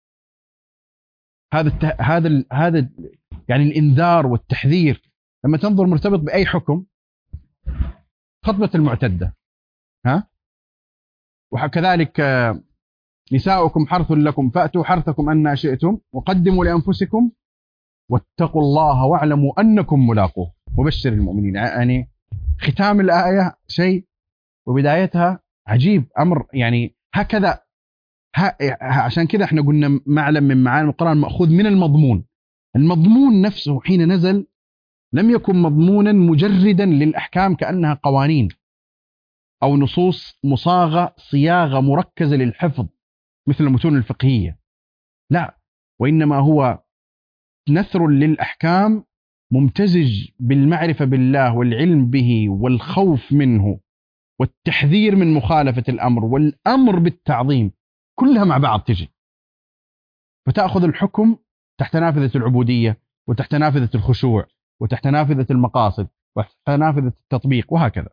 هذا الته... هذا ال... هذا يعني الإنذار والتحذير لما تنظر مرتبط بأي حكم. خطبة المعتدة، ها، وكذلك نساؤكم حرث لكم فأتوا حرثكم أن شئتم وقدموا لأنفسكم واتقوا الله واعلموا أنكم ملاقوه وبشر المؤمنين. يعني ختام الآية شيء وبدايتها عجيب، أمر يعني هكذا. ها عشان كذا احنا قلنا معلم من معالم القرآن مأخوذ من المضمون. المضمون نفسه حين نزل لم يكن مضمونا مجردا للأحكام كأنها قوانين أو نصوص مصاغة صياغة مركزة للحفظ مثل المتون الفقهية، لا، وإنما هو نثر للأحكام ممتزج بالمعرفة بالله والعلم به والخوف منه والتحذير من مخالفة الأمر والأمر بالتعظيم، كلها مع بعض تجي، فتأخذ الحكم تحت نافذة العبودية وتحت نافذة الخشوع وتحت نافذة المقاصد وتحت نافذة التطبيق وهكذا.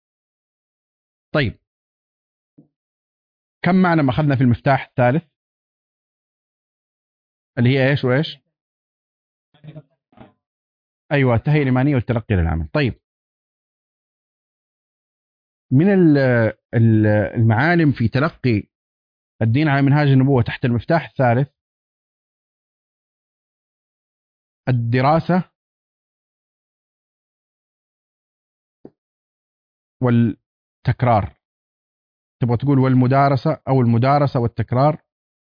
طيب، كم معنى ما أخذنا في المفتاح الثالث اللي هي إيش وإيش؟ أيوة، التهيئة الإيمانية والتلقي للعمل. طيب، من المعالم في تلقي الدين على منهاج النبوة تحت المفتاح الثالث الدراسة والتكرار. تبغى تقول والمدارسة أو المدارسة والتكرار.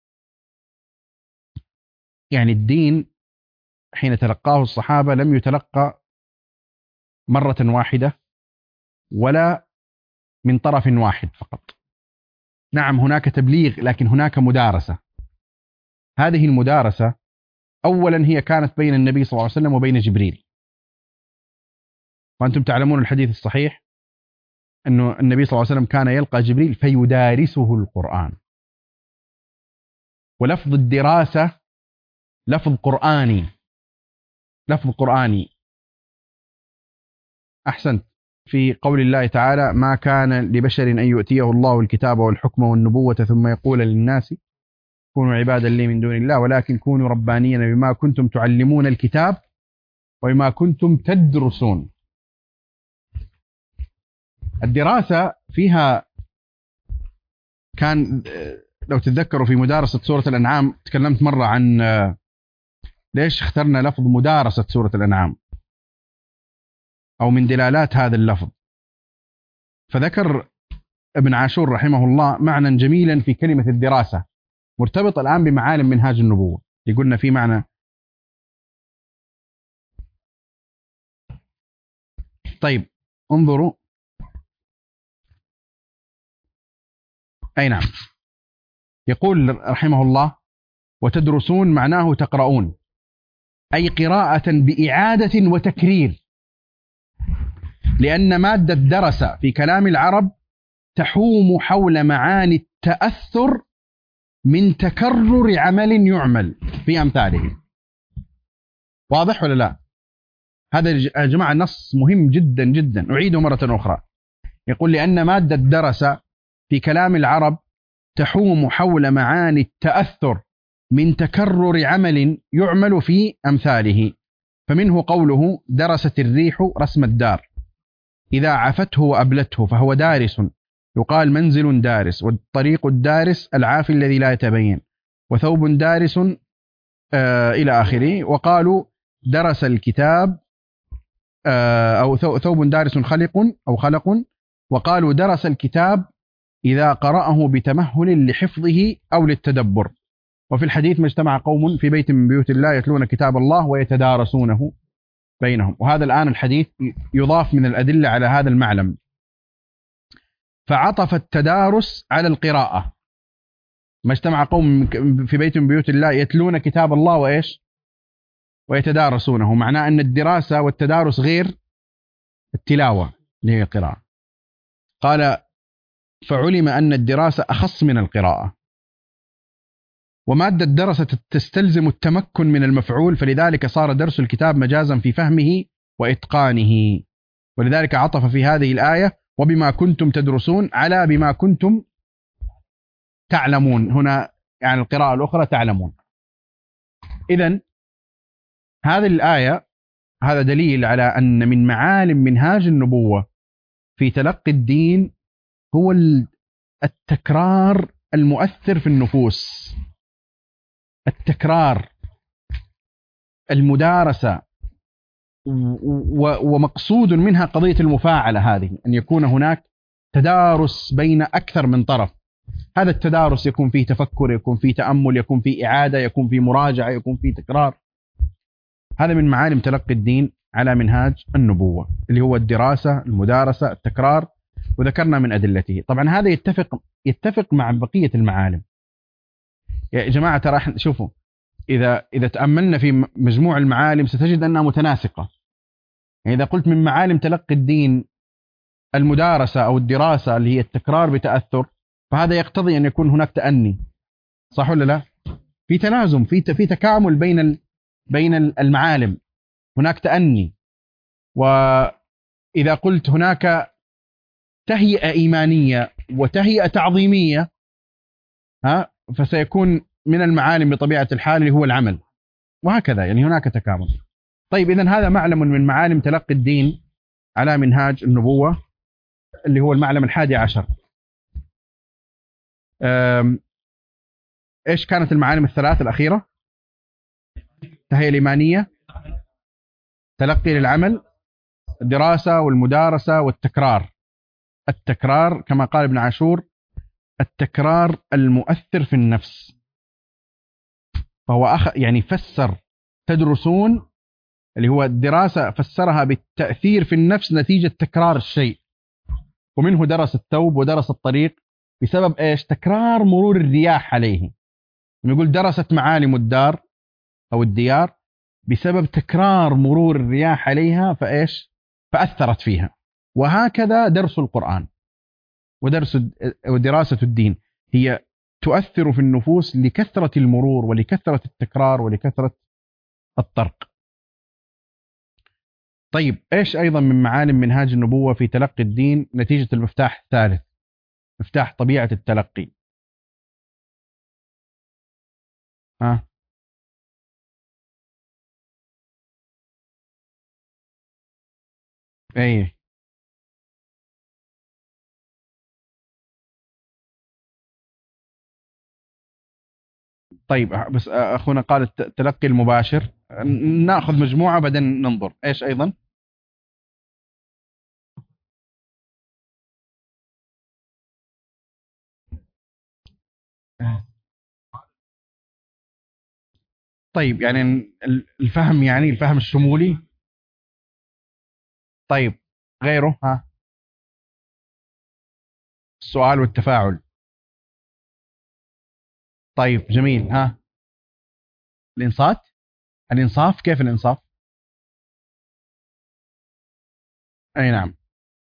يعني الدين حين تلقاه الصحابة لم يتلقى مرة واحدة ولا من طرف واحد فقط. نعم هناك تبليغ، لكن هناك مدارسة. هذه المدارسة أولا هي كانت بين النبي صلى الله عليه وسلم وبين جبريل، وأنتم تعلمون الحديث الصحيح أنه النبي صلى الله عليه وسلم كان يلقى جبريل فيدارسه القرآن. ولفظ الدراسة لفظ قرآني، لفظ قرآني. أحسنت. في قول الله تعالى: ما كان لبشر أن يؤتيه الله الكتاب والحكم والنبوة ثم يقول للناس كونوا عبادا لي من دون الله ولكن كونوا ربانيين بما كنتم تعلمون الكتاب وبما كنتم تدرسون. الدراسة فيها كان، لو تتذكروا في مدارسة سورة الأنعام تكلمت مرة عن ليش اخترنا لفظ مدارسة سورة الأنعام أو من دلالات هذا اللفظ. فذكر ابن عاشور رحمه الله معنى جميلا في كلمة الدراسة مرتبط الآن بمعالم منهاج النبوة. يقولنا في معنى. طيب انظروا، أي نعم، يقول رحمه الله: وتدرسون معناه تقرؤون. أي قراءة بإعادة وتكرير، لأن مادة درس في كلام العرب تحوم حول معاني التأثر من تكرر عمل يعمل في أمثاله. واضح ولا لا؟ هذا يا جماعة نص مهم جدا جدا، أعيده مرة أخرى. يقول لأن مادة درس في كلام العرب تحوم حول معاني التأثر من تكرر عمل يعمل في أمثاله، فمنه قوله درست الريح رسم الدار، إذا عفته وأبلته فهو دارس، يقال منزل دارس، والطريق الدارس العافي الذي لا يتبين، وثوب دارس آه إلى آخره. وقالوا درس الكتاب آه أو ثوب دارس خلق أو خلق، وقالوا درس الكتاب إذا قرأه بتمهل لحفظه أو للتدبر. وفي الحديث ما اجتمع قوم في بيت من بيوت الله يتلون كتاب الله ويتدارسونه بينهم. وهذا الآن الحديث يضاف من الأدلة على هذا المعلم، فعطف التدارس على القراءة. ما اجتمع قوم في بيت من بيوت الله يتلون كتاب الله وإيش ويتدارسونه، معناه أن الدراسة والتدارس غير التلاوة اللي هي القراءة. قال فعلم أن الدراسة أخص من القراءة، ومادة درس تستلزم التمكن من المفعول، فلذلك صار درس الكتاب مجازا في فهمه وإتقانه. ولذلك عطف في هذه الآية وبما كنتم تدرسون على بما كنتم تعلمون، هنا يعني القراءة الأخرى تعلمون. إذن هذه الآية هذا دليل على أن من معالم منهاج النبوة في تلقي الدين هو التكرار المؤثر في النفوس، التكرار، المدارسة، ومقصود منها قضية المفاعلة هذه، أن يكون هناك تدارس بين أكثر من طرف. هذا التدارس يكون فيه تفكر، يكون فيه تأمل، يكون فيه إعادة، يكون فيه مراجعة، يكون فيه تكرار. هذا من معالم تلقي الدين على منهاج النبوة اللي هو الدراسة، المدارسة، التكرار، وذكرنا من أدلته. طبعا هذا يتفق يتفق مع بقية المعالم. يا جماعة ترى شوفوا، إذا إذا تأملنا في مجموع المعالم ستجد أنها متناسقة. يعني إذا قلت من معالم تلقي الدين المدارسة أو الدراسة اللي هي التكرار بتأثر، فهذا يقتضي أن يكون هناك تأني، صح ولا لا؟ في تلازم، في في تكامل بين بين المعالم، هناك تأني. وإذا قلت هناك تهيئة إيمانية وتهيئة تعظيمية، ها، فسيكون من المعالم بطبيعة الحال اللي هو العمل، وهكذا. يعني هناك تكامل. طيب إذن هذا معلم من معالم تلقي الدين على منهاج النبوة اللي هو المعلم الحادي عشر. إيش كانت المعالم الثلاث الأخيرة؟ التهيئة الإيمانية، تلقي للعمل، الدراسة والمدارسة والتكرار. التكرار كما قال ابن عاشور التكرار المؤثر في النفس، فهو أخ يعني فسر تدرسون اللي هو الدراسة فسرها بالتأثير في النفس نتيجة تكرار الشيء. ومنه درس الثوب ودرس الطريق بسبب إيش؟ تكرار مرور الرياح عليه. يقول درست معالم الدار أو الديار بسبب تكرار مرور الرياح عليها، فإيش؟ فأثرت فيها. وهكذا درس القرآن ودرس ودراسة الدين هي تؤثر في النفوس لكثرة المرور ولكثرة التكرار ولكثرة الطرق. طيب إيش أيضا من معالم منهاج النبوة في تلقي الدين نتيجة المفتاح الثالث، مفتاح طبيعة التلقي؟ ها؟ أيه. طيب بس أخونا قال التلقي المباشر، نأخذ مجموعة بعدين ننظر إيش أيضا. طيب يعني الفهم، يعني الفهم الشمولي. طيب غيره؟ ها؟ السؤال والتفاعل. طيب جميل. ها؟ الإنصات. الإنصاف، كيف الإنصاف؟ أي نعم.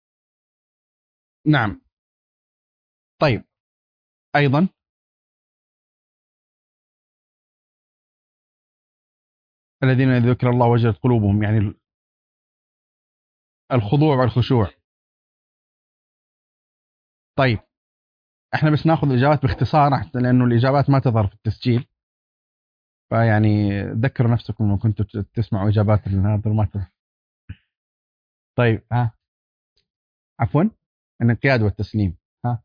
نعم. طيب، أيضا الذين إذا ذكر الله وجلت قلوبهم، يعني الخضوع والخشوع. طيب، احنا بس ناخذ الإجابات باختصار حتى لأنه الإجابات ما تظهر في التسجيل، فيعني ذكروا نفسكم لما كنتوا تسمعوا إجابات هذا ما تظهر. طيب، ها، عفوا، الانقياد والتسليم. ها،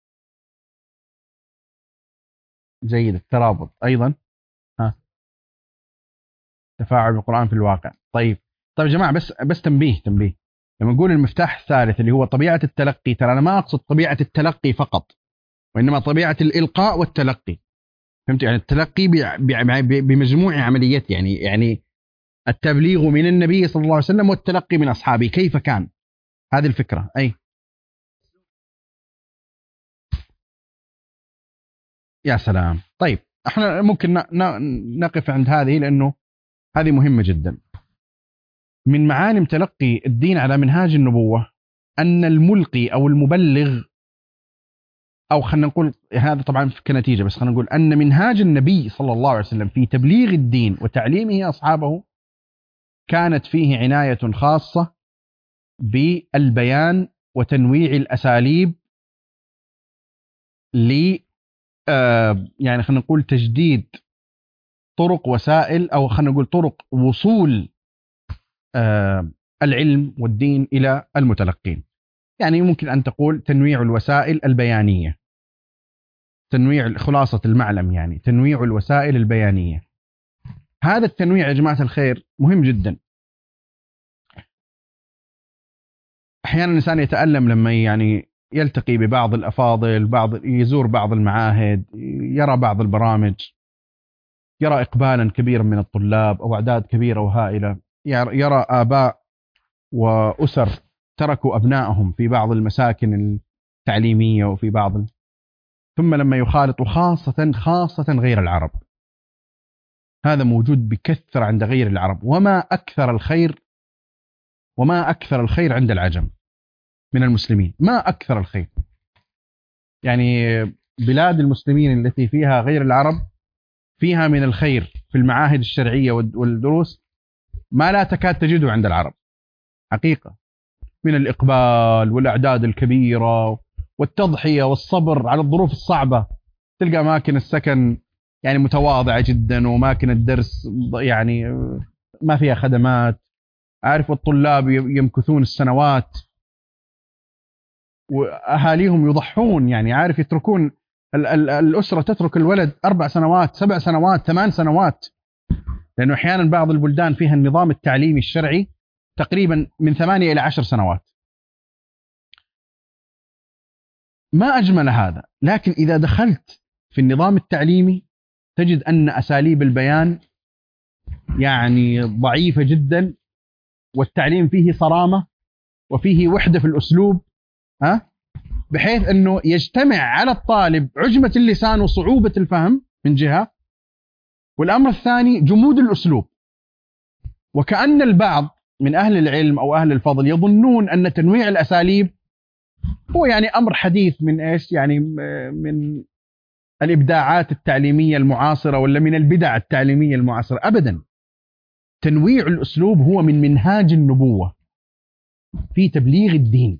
جيد. الترابط أيضا. ها، تفاعل القرآن في الواقع. طيب. طيب يا جماعة، بس بس تنبيه تنبيه لما نقول المفتاح الثالث اللي هو طبيعة التلقي، ترى أنا ما أقصد طبيعة التلقي فقط، وإنما طبيعة الإلقاء والتلقي. فهمت؟ يعني التلقي ب- ب- بمجموع عمليات، يعني يعني التبليغ من النبي صلى الله عليه وسلم والتلقي من أصحابه كيف كان. هذه الفكرة. أي. يا سلام. طيب، احنا ممكن ن- ن- نقف عند هذه لأنه هذه مهمة جدا. من معالم تلقي الدين على منهاج النبوة أن الملقي أو المبلغ، أو خلينا نقول هذا طبعا كنتيجة، بس خلينا نقول أن منهاج النبي صلى الله عليه وسلم في تبليغ الدين وتعليمه أصحابه كانت فيه عناية خاصة بالبيان وتنويع الأساليب ل آه، يعني خلينا نقول تجديد طرق وسائل، أو خلينا نقول طرق وصول آه، العلم والدين إلى المتلقين. يعني ممكن أن تقول تنويع الوسائل البيانية، تنويع خلاصة المعلم، يعني تنويع الوسائل البيانية. هذا التنويع يا جماعة الخير مهم جدا. أحيانا الإنسان يتألم لما يعني يلتقي ببعض الأفاضل، بعض يزور بعض المعاهد، يرى بعض البرامج، يرى إقبالا كبيرا من الطلاب أو أعداد كبيرة وهائلة، يرى آباء وأسر تركوا أبنائهم في بعض المساكن التعليمية وفي بعض ال... ثم لما يخالط، وخاصة خاصة غير العرب، هذا موجود بكثرة عند غير العرب، وما أكثر الخير، وما أكثر الخير عند العجم من المسلمين، ما أكثر الخير. يعني بلاد المسلمين التي فيها غير العرب فيها من الخير في المعاهد الشرعية والدروس ما لا تكاد تجده عند العرب حقيقة، من الإقبال والأعداد الكبيرة والتضحية والصبر على الظروف الصعبة. تلقى أماكن السكن يعني متواضعة جدا، وأماكن الدرس يعني ما فيها خدمات، عارف، والطلاب يمكثون السنوات، وأهاليهم يضحون، يعني عارف، يتركون ال ال الأسرة تترك الولد أربع سنوات، سبع سنوات، ثمان سنوات، لأنه أحيانا بعض البلدان فيها النظام التعليمي الشرعي تقريبا من ثمانية إلى عشر سنوات. ما أجمل هذا. لكن إذا دخلت في النظام التعليمي تجد أن أساليب البيان يعني ضعيفة جدا، والتعليم فيه صرامة وفيه وحدة في الأسلوب، ها، بحيث أنه يجتمع على الطالب عجمة اللسان وصعوبة الفهم من جهة، والأمر الثاني جمود الأسلوب. وكأن البعض من أهل العلم أو أهل الفضل يظنون أن تنويع الأساليب هو يعني أمر حديث من إيش، يعني من الإبداعات التعليمية المعاصرة ولا من البدع التعليمية المعاصرة. أبدا، تنويع الأسلوب هو من منهاج النبوة في تبليغ الدين.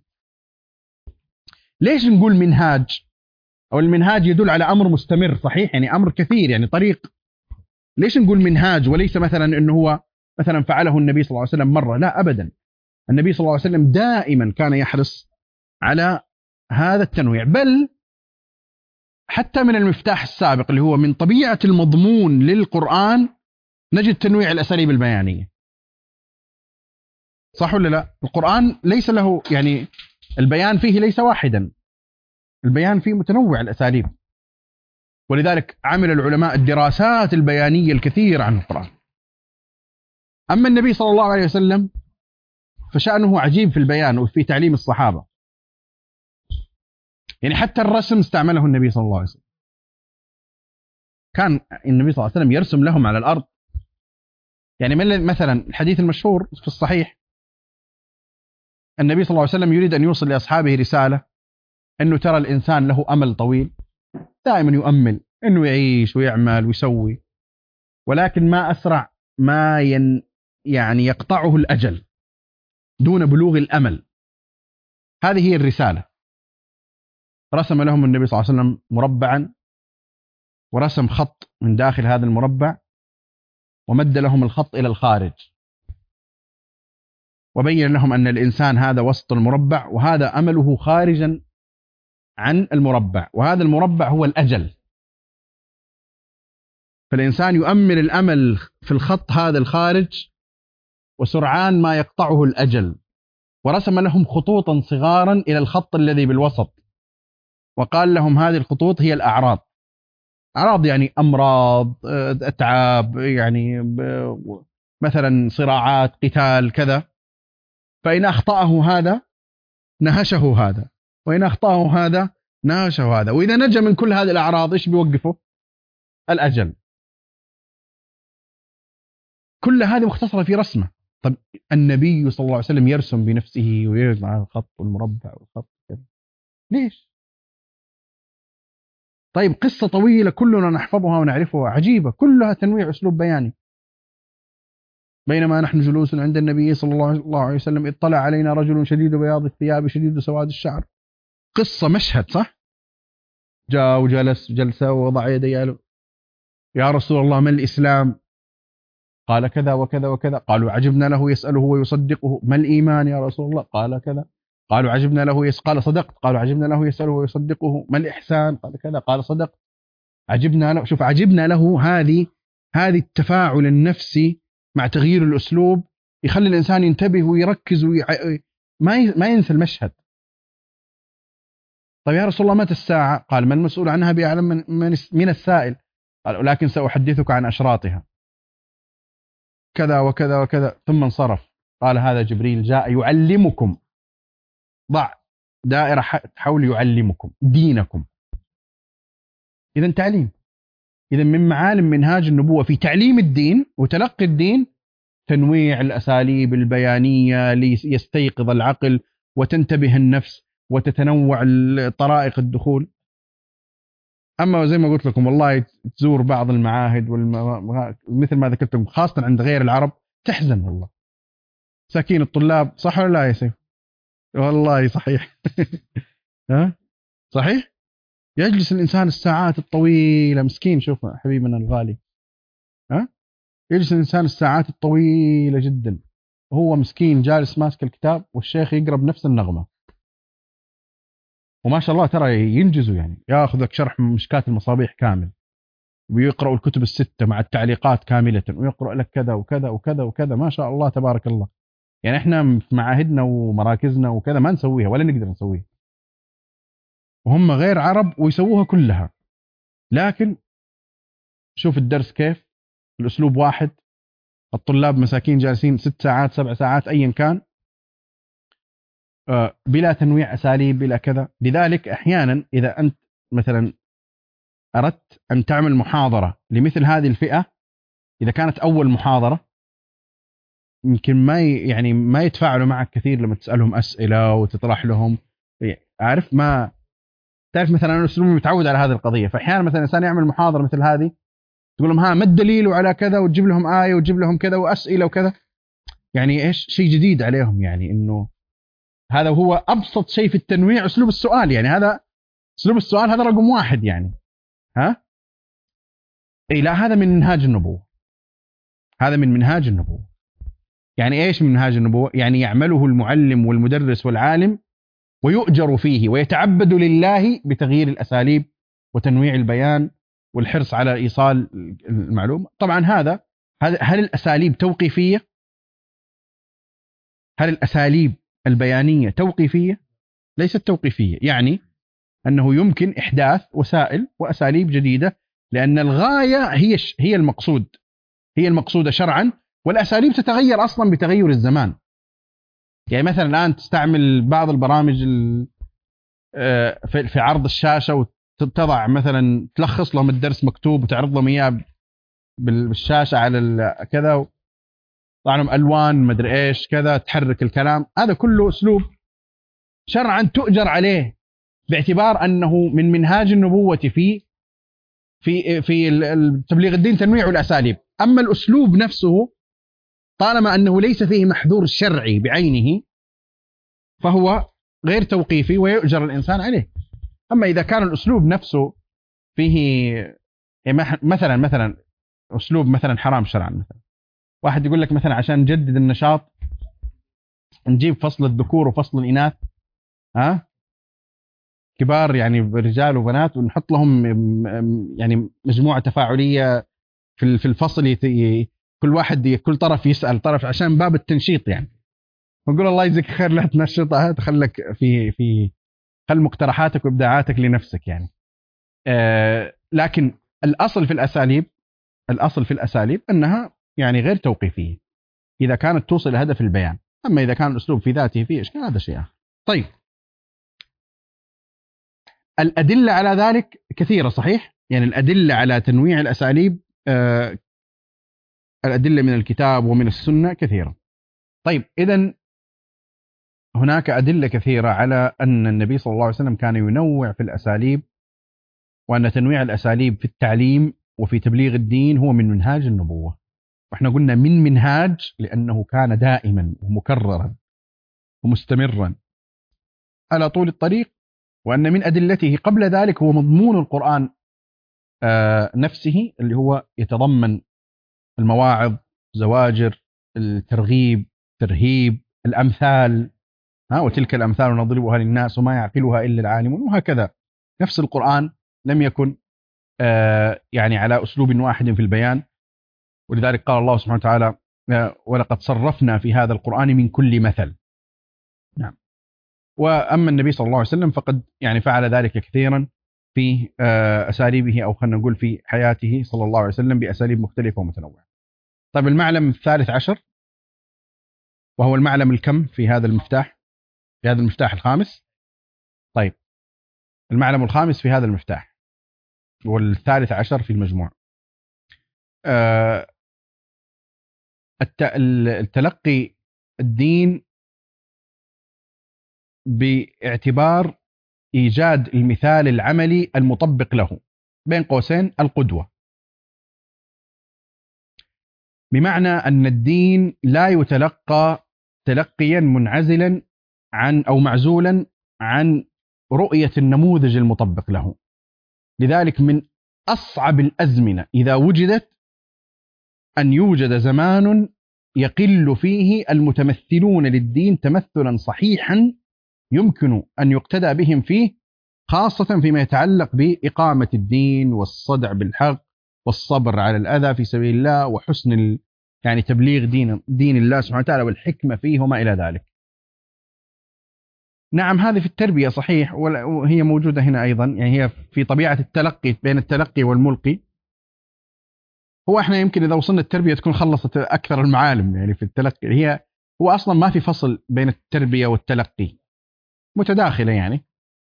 ليش نقول منهاج؟ أو المنهاج يدل على أمر مستمر، صحيح، يعني أمر كثير، يعني طريق. ليش نقول منهاج وليس مثلا أنه هو مثلا فعله النبي صلى الله عليه وسلم مرة؟ لا أبدا، النبي صلى الله عليه وسلم دائما كان يحرص على هذا التنويع. بل حتى من المفتاح السابق اللي هو من طبيعة المضمون للقرآن نجد تنويع الأساليب البيانية. صح ولا لا؟ القرآن ليس له يعني البيان فيه ليس واحدا، البيان فيه متنوع الأساليب، ولذلك عمل العلماء الدراسات البيانية الكثيرة عن القرآن. أما النبي صلى الله عليه وسلم فشأنه عجيب في البيان وفي تعليم الصحابة. يعني حتى الرسم استعمله النبي صلى الله عليه وسلم. كان النبي صلى الله عليه وسلم يرسم لهم على الأرض يعني مثلا الحديث المشهور في الصحيح، النبي صلى الله عليه وسلم يريد أن يوصل لأصحابه رسالة أنه ترى الإنسان له أمل طويل، دائما يؤمل أنه يعيش ويعمل ويسوي، ولكن ما أسرع ما ين يعني يقطعه الأجل دون بلوغ الأمل. هذه هي الرسالة. رسم لهم النبي صلى الله عليه وسلم مربعا، ورسم خط من داخل هذا المربع، ومد لهم الخط إلى الخارج، وبين لهم أن الإنسان هذا وسط المربع، وهذا أمله خارجا عن المربع، وهذا المربع هو الأجل. فالإنسان يؤمل الأمل في الخط هذا الخارج، وسرعان ما يقطعه الأجل. ورسم لهم خطوطا صغارا إلى الخط الذي بالوسط، وقال لهم هذه الخطوط هي الأعراض. أعراض يعني أمراض، أتعاب، يعني مثلا صراعات، قتال، كذا. فإن أخطأه هذا نهشه هذا، وإن أخطأه هذا نهشه هذا، وإذا نجا من كل هذه الأعراض إيش بيوقفه؟ الأجل. كل هذه مختصرة في رسمة. طب النبي صلى الله عليه وسلم يرسم بنفسه ويجمع الخط والمربع والخط كذا، ليش؟ طيب قصة طويلة كلنا نحفظها ونعرفها، عجيبة، كلها تنويع أسلوب بياني. بينما نحن جلوس عند النبي صلى الله عليه وسلم اطلع علينا رجل شديد بياض الثياب شديد سواد الشعر. قصة، مشهد، صح؟ جاء وجلس جلسة ووضع يديه، يا رسول الله ما الإسلام؟ قال كذا وكذا وكذا. قالوا عجبنا له يسأله ويصدقه. ما الإيمان يا رسول الله؟ قال كذا. قالوا عجبنا له يس... قال صدقت. قالوا عجبنا له يسأله ويصدقه. ما الإحسان؟ قال كذا. قال صدقت. عجبنا له. شوف، عجبنا له، هذه هذه التفاعل النفسي مع تغيير الأسلوب يخلي الإنسان ينتبه ويركز ويع... ما ي... ما ينسى المشهد. طيب يا رسول الله متى الساعة؟ قال ما المسؤول عنها بأعلم من, من... من السائل. قال ولكن سأحدثك عن أشراطها كذا وكذا وكذا. ثم انصرف. قال هذا جبريل جاء يعلمكم. ضع دائرة حول يعلمكم دينكم. إذن تعليم. إذن من معالم منهاج النبوة في تعليم الدين وتلقي الدين تنويع الأساليب البيانية ليستيقظ العقل وتنتبه النفس وتتنوع طرائق الدخول. أما زي ما قلت لكم والله تزور بعض المعاهد والم... مثل ما ذكرت لكم خاصة عند غير العرب تحزن والله. ساكين الطلاب، صح ولا لا يا سيف؟ والله صحيح. ها صحيح. يجلس الإنسان الساعات الطويلة، مسكين. شوف حبيبنا الغالي، ها يجلس الإنسان الساعات الطويلة جدا وهو مسكين جالس ماسك الكتاب والشيخ يقرأ بنفس النغمة، وما شاء الله ترى ينجزوا، يعني ياخذ لك شرح مشكات المصابيح كامل، ويقرأ الكتب الستة مع التعليقات كاملة، ويقرأ لك كذا وكذا وكذا وكذا. ما شاء الله تبارك الله. يعني احنا في معاهدنا ومراكزنا وكذا ما نسويها ولا نقدر نسويها، وهم غير عرب ويسووها كلها. لكن شوف الدرس كيف، الأسلوب واحد، الطلاب مساكين جالسين ست ساعات سبع ساعات أيا كان، بلا تنويع أساليب بلا كذا. لذلك أحيانا إذا أنت مثلا أردت أن تعمل محاضرة لمثل هذه الفئة، إذا كانت أول محاضرة يمكن ما يعني ما يتفاعلوا معك كثير لما تسألهم أسئلة وتطرح لهم، عارف ما تعرف مثلا أنا أسلوبي متعود على هذه القضية. فأحيانا مثلا إنسان يعمل محاضرة مثل هذه تقول لهم ها ما الدليل على كذا، وتجيب لهم آية وتجيب لهم كذا وأسئلة وكذا، يعني إيش شيء جديد عليهم. يعني إنه هذا هو أبسط شيء في التنويع، أسلوب السؤال. يعني هذا أسلوب السؤال هذا رقم واحد يعني. ها إيه لا، هذا من منهاج النبوة. هذا من منهاج النبوة. يعني إيش من منهاج النبوة؟ يعني يعمله المعلم والمدرس والعالم ويؤجر فيه ويتعبد لله بتغيير الأساليب وتنويع البيان والحرص على إيصال المعلومة. طبعا هذا هل الأساليب توقيفية؟ هل الأساليب البيانية توقيفية؟ ليست توقيفية. يعني أنه يمكن إحداث وسائل وأساليب جديدة، لأن الغاية هي هي المقصود، هي المقصودة شرعا، والأساليب تتغير أصلا بتغير الزمان. يعني مثلا الآن تستعمل بعض البرامج في عرض الشاشة وتضع مثلا تلخص لهم الدرس مكتوب وتعرض لهم إياه بالشاشة على كذا، طبعا الوان مدري ايش كذا تحرك الكلام، هذا كله اسلوب شرعا تؤجر عليه باعتبار انه من منهاج النبوه في في في تبليغ الدين تنويع الاساليب. اما الاسلوب نفسه طالما انه ليس فيه محذور شرعي بعينه فهو غير توقيفي ويؤجر الانسان عليه. اما اذا كان الاسلوب نفسه فيه مثلا مثلا اسلوب مثلا حرام شرعا، مثلا واحد يقول لك مثلا عشان نجدد النشاط نجيب فصل الذكور وفصل الاناث، ها كبار يعني رجال وبنات، ونحط لهم يعني مجموعه تفاعليه في في الفصل، يت... كل واحد كل طرف يسال طرف عشان باب التنشيط يعني. نقول الله يجزيك خير، لا تنشطها، تخلك في في خل مقترحاتك وابداعاتك لنفسك يعني. آه لكن الاصل في الاساليب الاصل في الاساليب انها يعني غير توقيفيه اذا كانت توصل لهدف البيان. اما اذا كان الاسلوب في ذاته فيه اشكال هذا شيء اخر. طيب الادله على ذلك كثيره صحيح، يعني الادله على تنويع الاساليب آه الادله من الكتاب ومن السنه كثيره. طيب اذا هناك ادله كثيره على ان النبي صلى الله عليه وسلم كان ينوع في الاساليب، وان تنويع الاساليب في التعليم وفي تبليغ الدين هو من منهاج النبوه. واحنا قلنا من منهاج لانه كان دائما ومكررا ومستمرا على طول الطريق، وأن من أدلته قبل ذلك هو مضمون القرآن آه نفسه اللي هو يتضمن المواعظ، زواجر، الترغيب، ترهيب، الأمثال، ها وتلك الأمثال نضربها للناس وما يعقلها إلا العالمون، وهكذا. نفس القرآن لم يكن آه يعني على أسلوب واحد في البيان، ولذلك قال الله سبحانه وتعالى آه ولقد صرفنا في هذا القرآن من كل مثل. نعم. وأما النبي صلى الله عليه وسلم فقد يعني فعل ذلك كثيرا في أساليبه، أو خلينا نقول في حياته صلى الله عليه وسلم بأساليب مختلفة ومتنوعة. طيب المعلم الثالث عشر وهو المعلم الكم في هذا المفتاح، في هذا المفتاح الخامس. طيب المعلم الخامس في هذا المفتاح والثالث عشر في المجموع، التلقي الدين باعتبار إيجاد المثال العملي المطبق له، بين قوسين القدوة. بمعنى أن الدين لا يتلقى تلقيا منعزلا عن أو معزولا عن رؤية النموذج المطبق له. لذلك من أصعب الأزمنة إذا وجدت أن يوجد زمان يقل فيه المتمثلون للدين تمثلا صحيحا يمكن أن يقتدى بهم فيه، خاصة فيما يتعلق بإقامة الدين والصدع بالحق والصبر على الأذى في سبيل الله وحسن ال... يعني تبليغ دين دين الله سبحانه وتعالى والحكمة فيه وما إلى ذلك. نعم هذه في التربية صحيح، وهي موجودة هنا أيضا، يعني هي في طبيعة التلقي بين التلقي والملقي. هو احنا يمكن إذا وصلنا التربية تكون خلصت أكثر المعالم يعني في التلقي. هي هو أصلا ما في فصل بين التربية والتلقي، متداخلة يعني.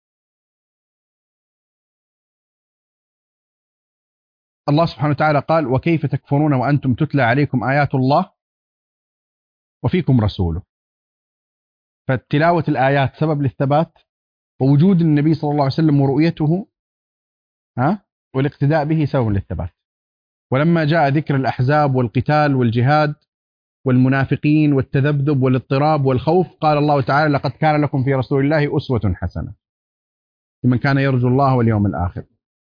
الله سبحانه وتعالى قال وكيف تكفرون وأنتم تتلى عليكم آيات الله وفيكم رسوله. فتلاوة الآيات سبب للثبات، ووجود النبي صلى الله عليه وسلم ورؤيته ها والاقتداء به سبب للثبات. ولما جاء ذكر الأحزاب والقتال والجهاد والمنافقين والتذبذب والاضطراب والخوف قال الله تعالى لقد كان لكم في رسول الله أسوة حسنة لمن كان يرجو الله واليوم الآخر.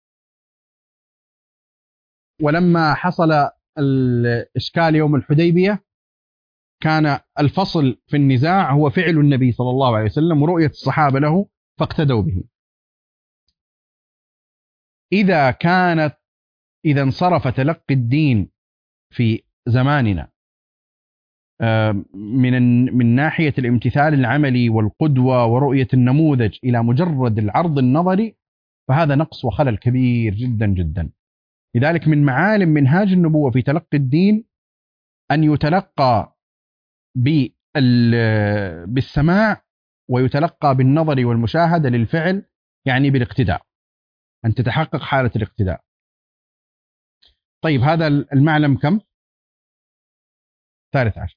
ولما حصل الإشكال يوم الحديبية كان الفصل في النزاع هو فعل النبي صلى الله عليه وسلم ورؤية الصحابة له فاقتدوا به. إذا كانت إذا انصرف تلقي الدين في زماننا من من ناحية الامتثال العملي والقدوة ورؤية النموذج إلى مجرد العرض النظري، فهذا نقص وخلل كبير جدا جدا. لذلك من معالم منهاج النبوة في تلقي الدين أن يتلقى بالسماع ويتلقى بالنظر والمشاهدة للفعل، يعني بالاقتداء، أن تتحقق حالة الاقتداء. طيب هذا المعلم كم؟ ثالث عشر.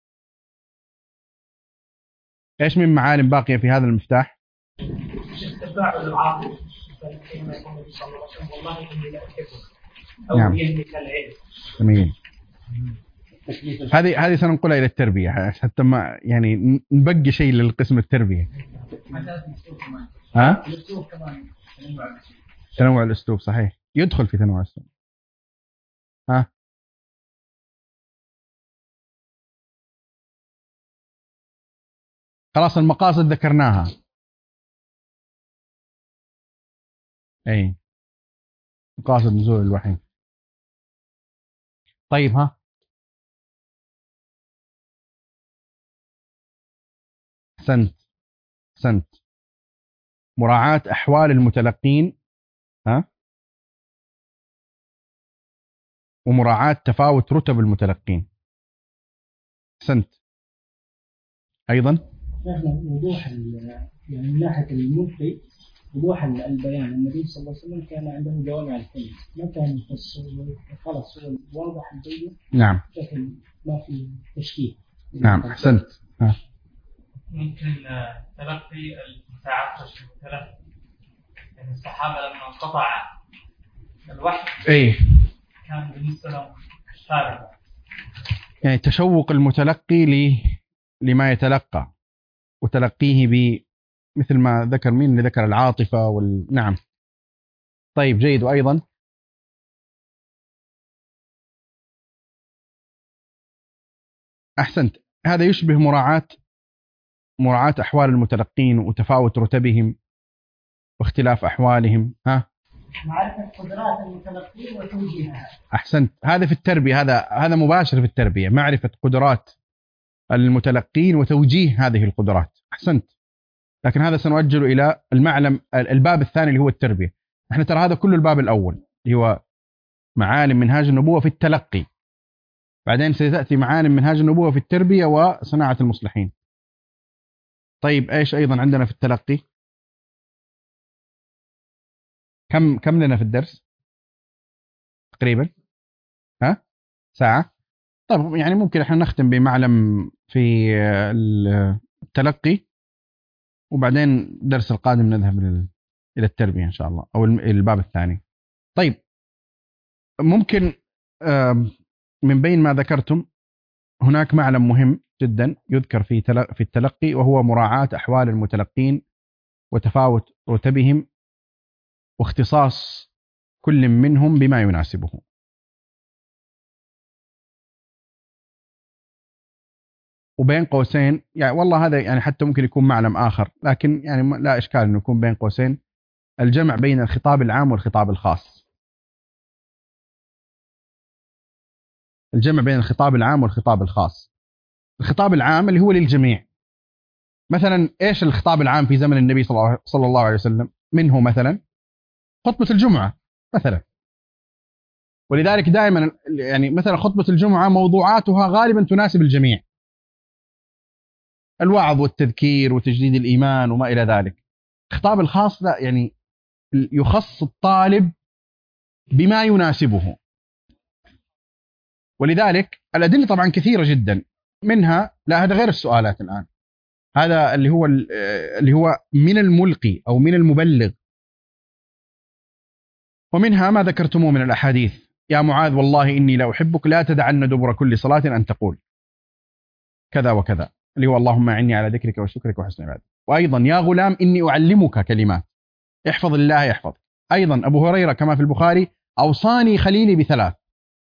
ايش من معالم باقية في هذا المفتاح؟ التفاعل العاطفي كما يقول النبي صلى الله عليه وسلم والله اني لا احبك او نعم. يهلك العلم. جميل. هذه هذه سننقلها الى التربيه حتى ما يعني نبقي شيء للقسم التربيه. ها؟ الاسلوب كمان تنوع الاسلوب صحيح يدخل في تنوع الاسلوب. ها؟ خلاص المقاصد ذكرناها. اي مقاصد نزول الوحي. طيب ها؟ احسنت احسنت. مراعاة احوال المتلقين. ها؟ ومراعاة تفاوت رتب المتلقين. احسنت. ايضا وضوح يعني من ناحيه الملقي وضوح البيان. النبي صلى الله عليه وسلم كان عنده جوامع الكلم ما كان يفسر خلاص هو واضح البين. نعم. لكن ما في تشكيك. نعم احسنت. ها. ممكن تلقي المتعطش المتلقي يعني الصحابة لما انقطع الوحي ايه كان بالنسبة لهم فارغة يعني تشوق المتلقي ل... لما يتلقى وتلقيه ب مثل ما ذكر مين اللي ذكر العاطفة وال... نعم. طيب جيد. وأيضا أحسنت. هذا يشبه مراعاة مراعاة أحوال المتلقين وتفاوت رتبهم واختلاف أحوالهم. ها؟ معرفة قدرات المتلقين وتوجيهها. أحسنت. هذا في التربية. هذا هذا مباشر في التربية. معرفة قدرات المتلقين وتوجيه هذه القدرات. أحسنت. لكن هذا سنؤجل إلى المعلم الباب الثاني اللي هو التربية. احنا ترى هذا كله الباب الأول اللي هو معالم منهاج النبوة في التلقي. بعدين ستأتي معالم منهاج النبوة في التربية وصناعة المصلحين. طيب ايش ايضا عندنا في التلقي؟ كم كم لنا في الدرس تقريبا؟ ها؟ ساعة. طيب يعني ممكن احنا نختم بمعلم في التلقي وبعدين الدرس القادم نذهب الى التربية ان شاء الله او الباب الثاني. طيب ممكن من بين ما ذكرتم هناك معلم مهم جدا يذكر في في التلقي وهو مراعاة أحوال المتلقين وتفاوت رتبهم واختصاص كل منهم بما يناسبه. وبين قوسين يعني والله هذا يعني حتى ممكن يكون معلم آخر لكن يعني لا إشكال أنه يكون بين قوسين الجمع بين الخطاب العام والخطاب الخاص. الجمع بين الخطاب العام والخطاب الخاص. الخطاب العام اللي هو للجميع. مثلا إيش الخطاب العام في زمن النبي صلى الله عليه وسلم؟ منه مثلا خطبة الجمعة مثلا. ولذلك دائما يعني مثلا خطبة الجمعة موضوعاتها غالبا تناسب الجميع. الوعظ والتذكير وتجديد الإيمان وما إلى ذلك. الخطاب الخاص لا يعني يخص الطالب بما يناسبه. ولذلك الأدلة طبعا كثيرة جدا منها لا هذا غير السؤالات الآن. هذا اللي هو اللي هو من الملقي أو من المبلغ. ومنها ما ذكرتموه من الأحاديث. يا معاذ والله إني لا أحبك لا تدعن دبر كل صلاة أن تقول كذا وكذا اللي هو اللهم أعني على ذكرك وشكرك وحسن عبادتك. وأيضا يا غلام إني أعلمك كلمات احفظ الله يحفظك. أيضا أبو هريرة كما في البخاري أوصاني خليلي بثلاث: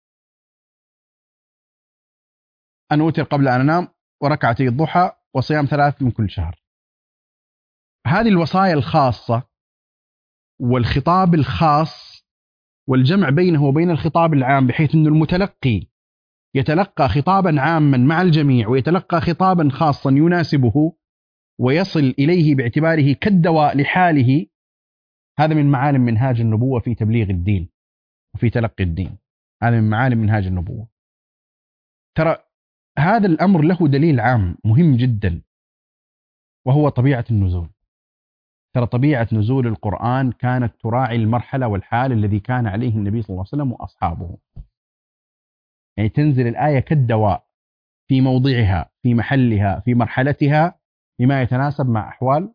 أن أوتر قبل أن أنام وركعتي الضحى وصيام ثلاث من كل شهر. هذه الوصايا الخاصة والخطاب الخاص والجمع بينه وبين الخطاب العام بحيث أن المتلقي يتلقى خطابا عاما مع الجميع ويتلقى خطابا خاصا يناسبه ويصل إليه باعتباره كالدواء لحاله. هذا من معالم منهاج النبوة في تبليغ الدين وفي تلقي الدين. هذا من معالم منهاج النبوة. ترى هذا الأمر له دليل عام مهم جدا وهو طبيعة النزول. ترى طبيعة نزول القرآن كانت تراعي المرحلة والحال الذي كان عليه النبي صلى الله عليه وسلم وأصحابه. يعني تنزل الآية كالدواء في موضعها في محلها في مرحلتها بما يتناسب مع أحوال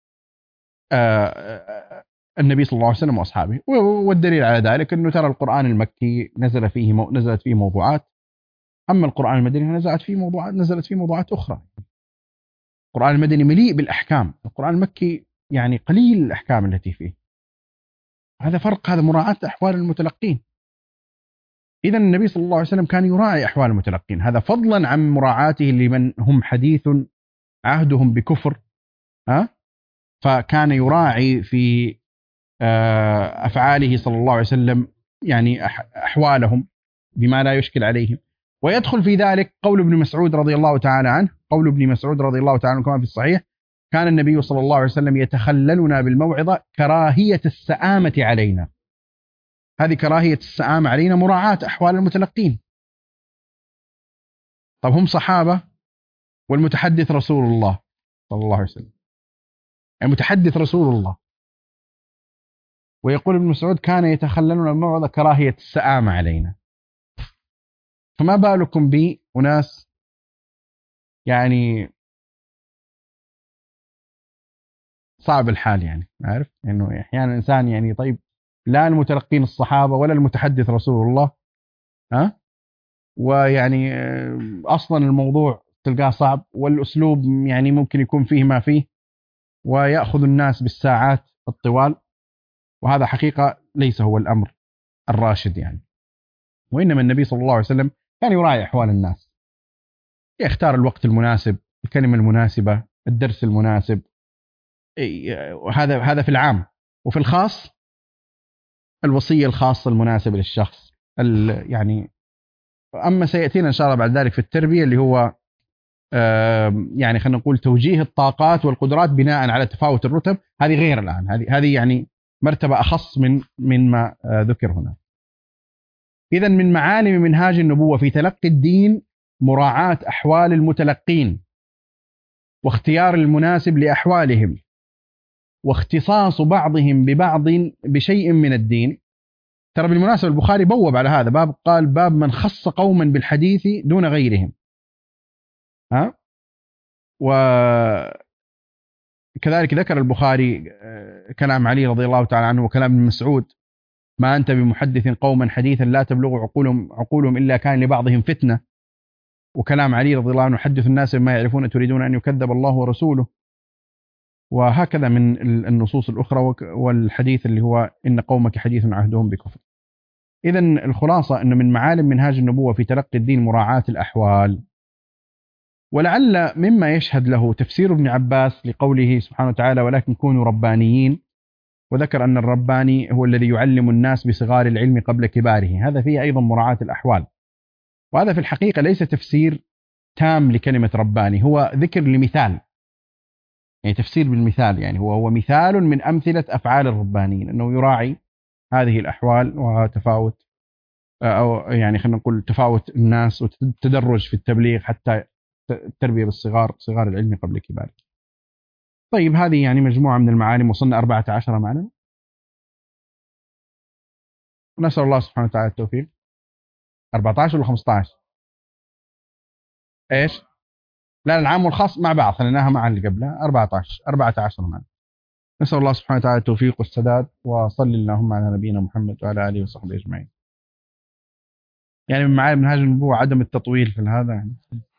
النبي صلى الله عليه وسلم وأصحابه. والدليل على ذلك أنه ترى القرآن المكي نزل فيه مو... نزلت فيه موضوعات، أما القرآن المدني نزلت فيه موضوعات نزلت فيه موضوعات أخرى. القرآن المدني مليء بالأحكام، القرآن المكي يعني قليل الأحكام التي فيه. هذا فرق، هذا مراعاة أحوال المتلقين. إذا النبي صلى الله عليه وسلم كان يراعي أحوال المتلقين، هذا فضلا عن مراعاته لمن هم حديث عهدهم بكفر، ها؟ فكان يراعي في أفعاله صلى الله عليه وسلم يعني أحوالهم بما لا يشكل عليهم. ويدخل في ذلك قول ابن مسعود رضي الله تعالى عنه، قول ابن مسعود رضي الله تعالى عنه كما في الصحيح: كان النبي صلى الله عليه وسلم يتخللنا بالموعظة كراهية السآمة علينا. هذه كراهية السآمة علينا مراعاة أحوال المتلقين. طب هم صحابة والمتحدث رسول الله صلى الله عليه وسلم، المتحدث رسول الله، ويقول ابن مسعود كان يتخللنا بالموعظة كراهية السآمة علينا، فما بالكم بأناس يعني صعب الحال، يعني عارف انه احيانا الانسان يعني طيب لا المتلقين الصحابه ولا المتحدث رسول الله، ها، ويعني اصلا الموضوع تلقاه صعب، والاسلوب يعني ممكن يكون فيه ما فيه، وياخذ الناس بالساعات الطوال، وهذا حقيقه ليس هو الامر الراشد يعني. وانما النبي صلى الله عليه وسلم كان يراعي احوال الناس، يختار الوقت المناسب، الكلمه المناسبه، الدرس المناسب، وهذا هذا في العام. وفي الخاص الوصية الخاصة المناسبة للشخص يعني. أما سيأتينا إن شاء الله بعد ذلك في التربية اللي هو يعني خلينا نقول توجيه الطاقات والقدرات بناء على تفاوت الرتب، هذه غير الآن، هذه هذه يعني مرتبة أخص من من ما ذكر هنا. إذن من معالم منهاج النبوة في تلقي الدين مراعاة أحوال المتلقين واختيار المناسب لأحوالهم، واختصاص بعضهم ببعض بشيء من الدين. ترى بالمناسبة البخاري بوب على هذا باب، قال باب من خص قوما بالحديث دون غيرهم، ها. وكذلك ذكر البخاري كلام علي رضي الله تعالى عنه وكلام ابن مسعود: ما أنت بمحدث قوما حديثا لا تبلغ عقولهم عقولهم إلا كان لبعضهم فتنة. وكلام علي رضي الله عنه: حدث الناس بما يعرفون تريدون أن يكذب الله ورسوله. وهكذا من النصوص الأخرى، والحديث اللي هو إن قومك حديث عهدهم بكفر. إذن الخلاصة أنه من معالم منهاج النبوة في تلقي الدين مراعاة الأحوال. ولعل مما يشهد له تفسير ابن عباس لقوله سبحانه وتعالى: ولكن كونوا ربانيين، وذكر أن الرباني هو الذي يعلم الناس بصغار العلم قبل كباره. هذا فيه أيضا مراعاة الأحوال، وهذا في الحقيقة ليس تفسير تام لكلمة رباني، هو ذكر لمثال، يعني تفسير بالمثال، يعني هو هو مثال من أمثلة أفعال الربانيين، أنه يراعي هذه الأحوال وتفاوت، أو يعني خلينا نقول تفاوت الناس وتدرج في التبليغ حتى التربية بالصغار، صغار العلم قبل كباره. طيب هذه يعني مجموعة من المعالم، وصلنا أربعة عشر معنا. نسأل الله سبحانه وتعالى التوفيق. أربعة عشر ولا خمسة عشر؟ إيش؟ لا، العام والخاص مع بعض، خليناها مع اللي قبلها. أربعة عشر أربعة عشر معنا. نسأل الله سبحانه وتعالى التوفيق والسداد، وصل اللهم على نبينا محمد وعلى آله وصحبه أجمعين. يعني من معالم منهاج النبوة عدم التطويل في هذا يعني.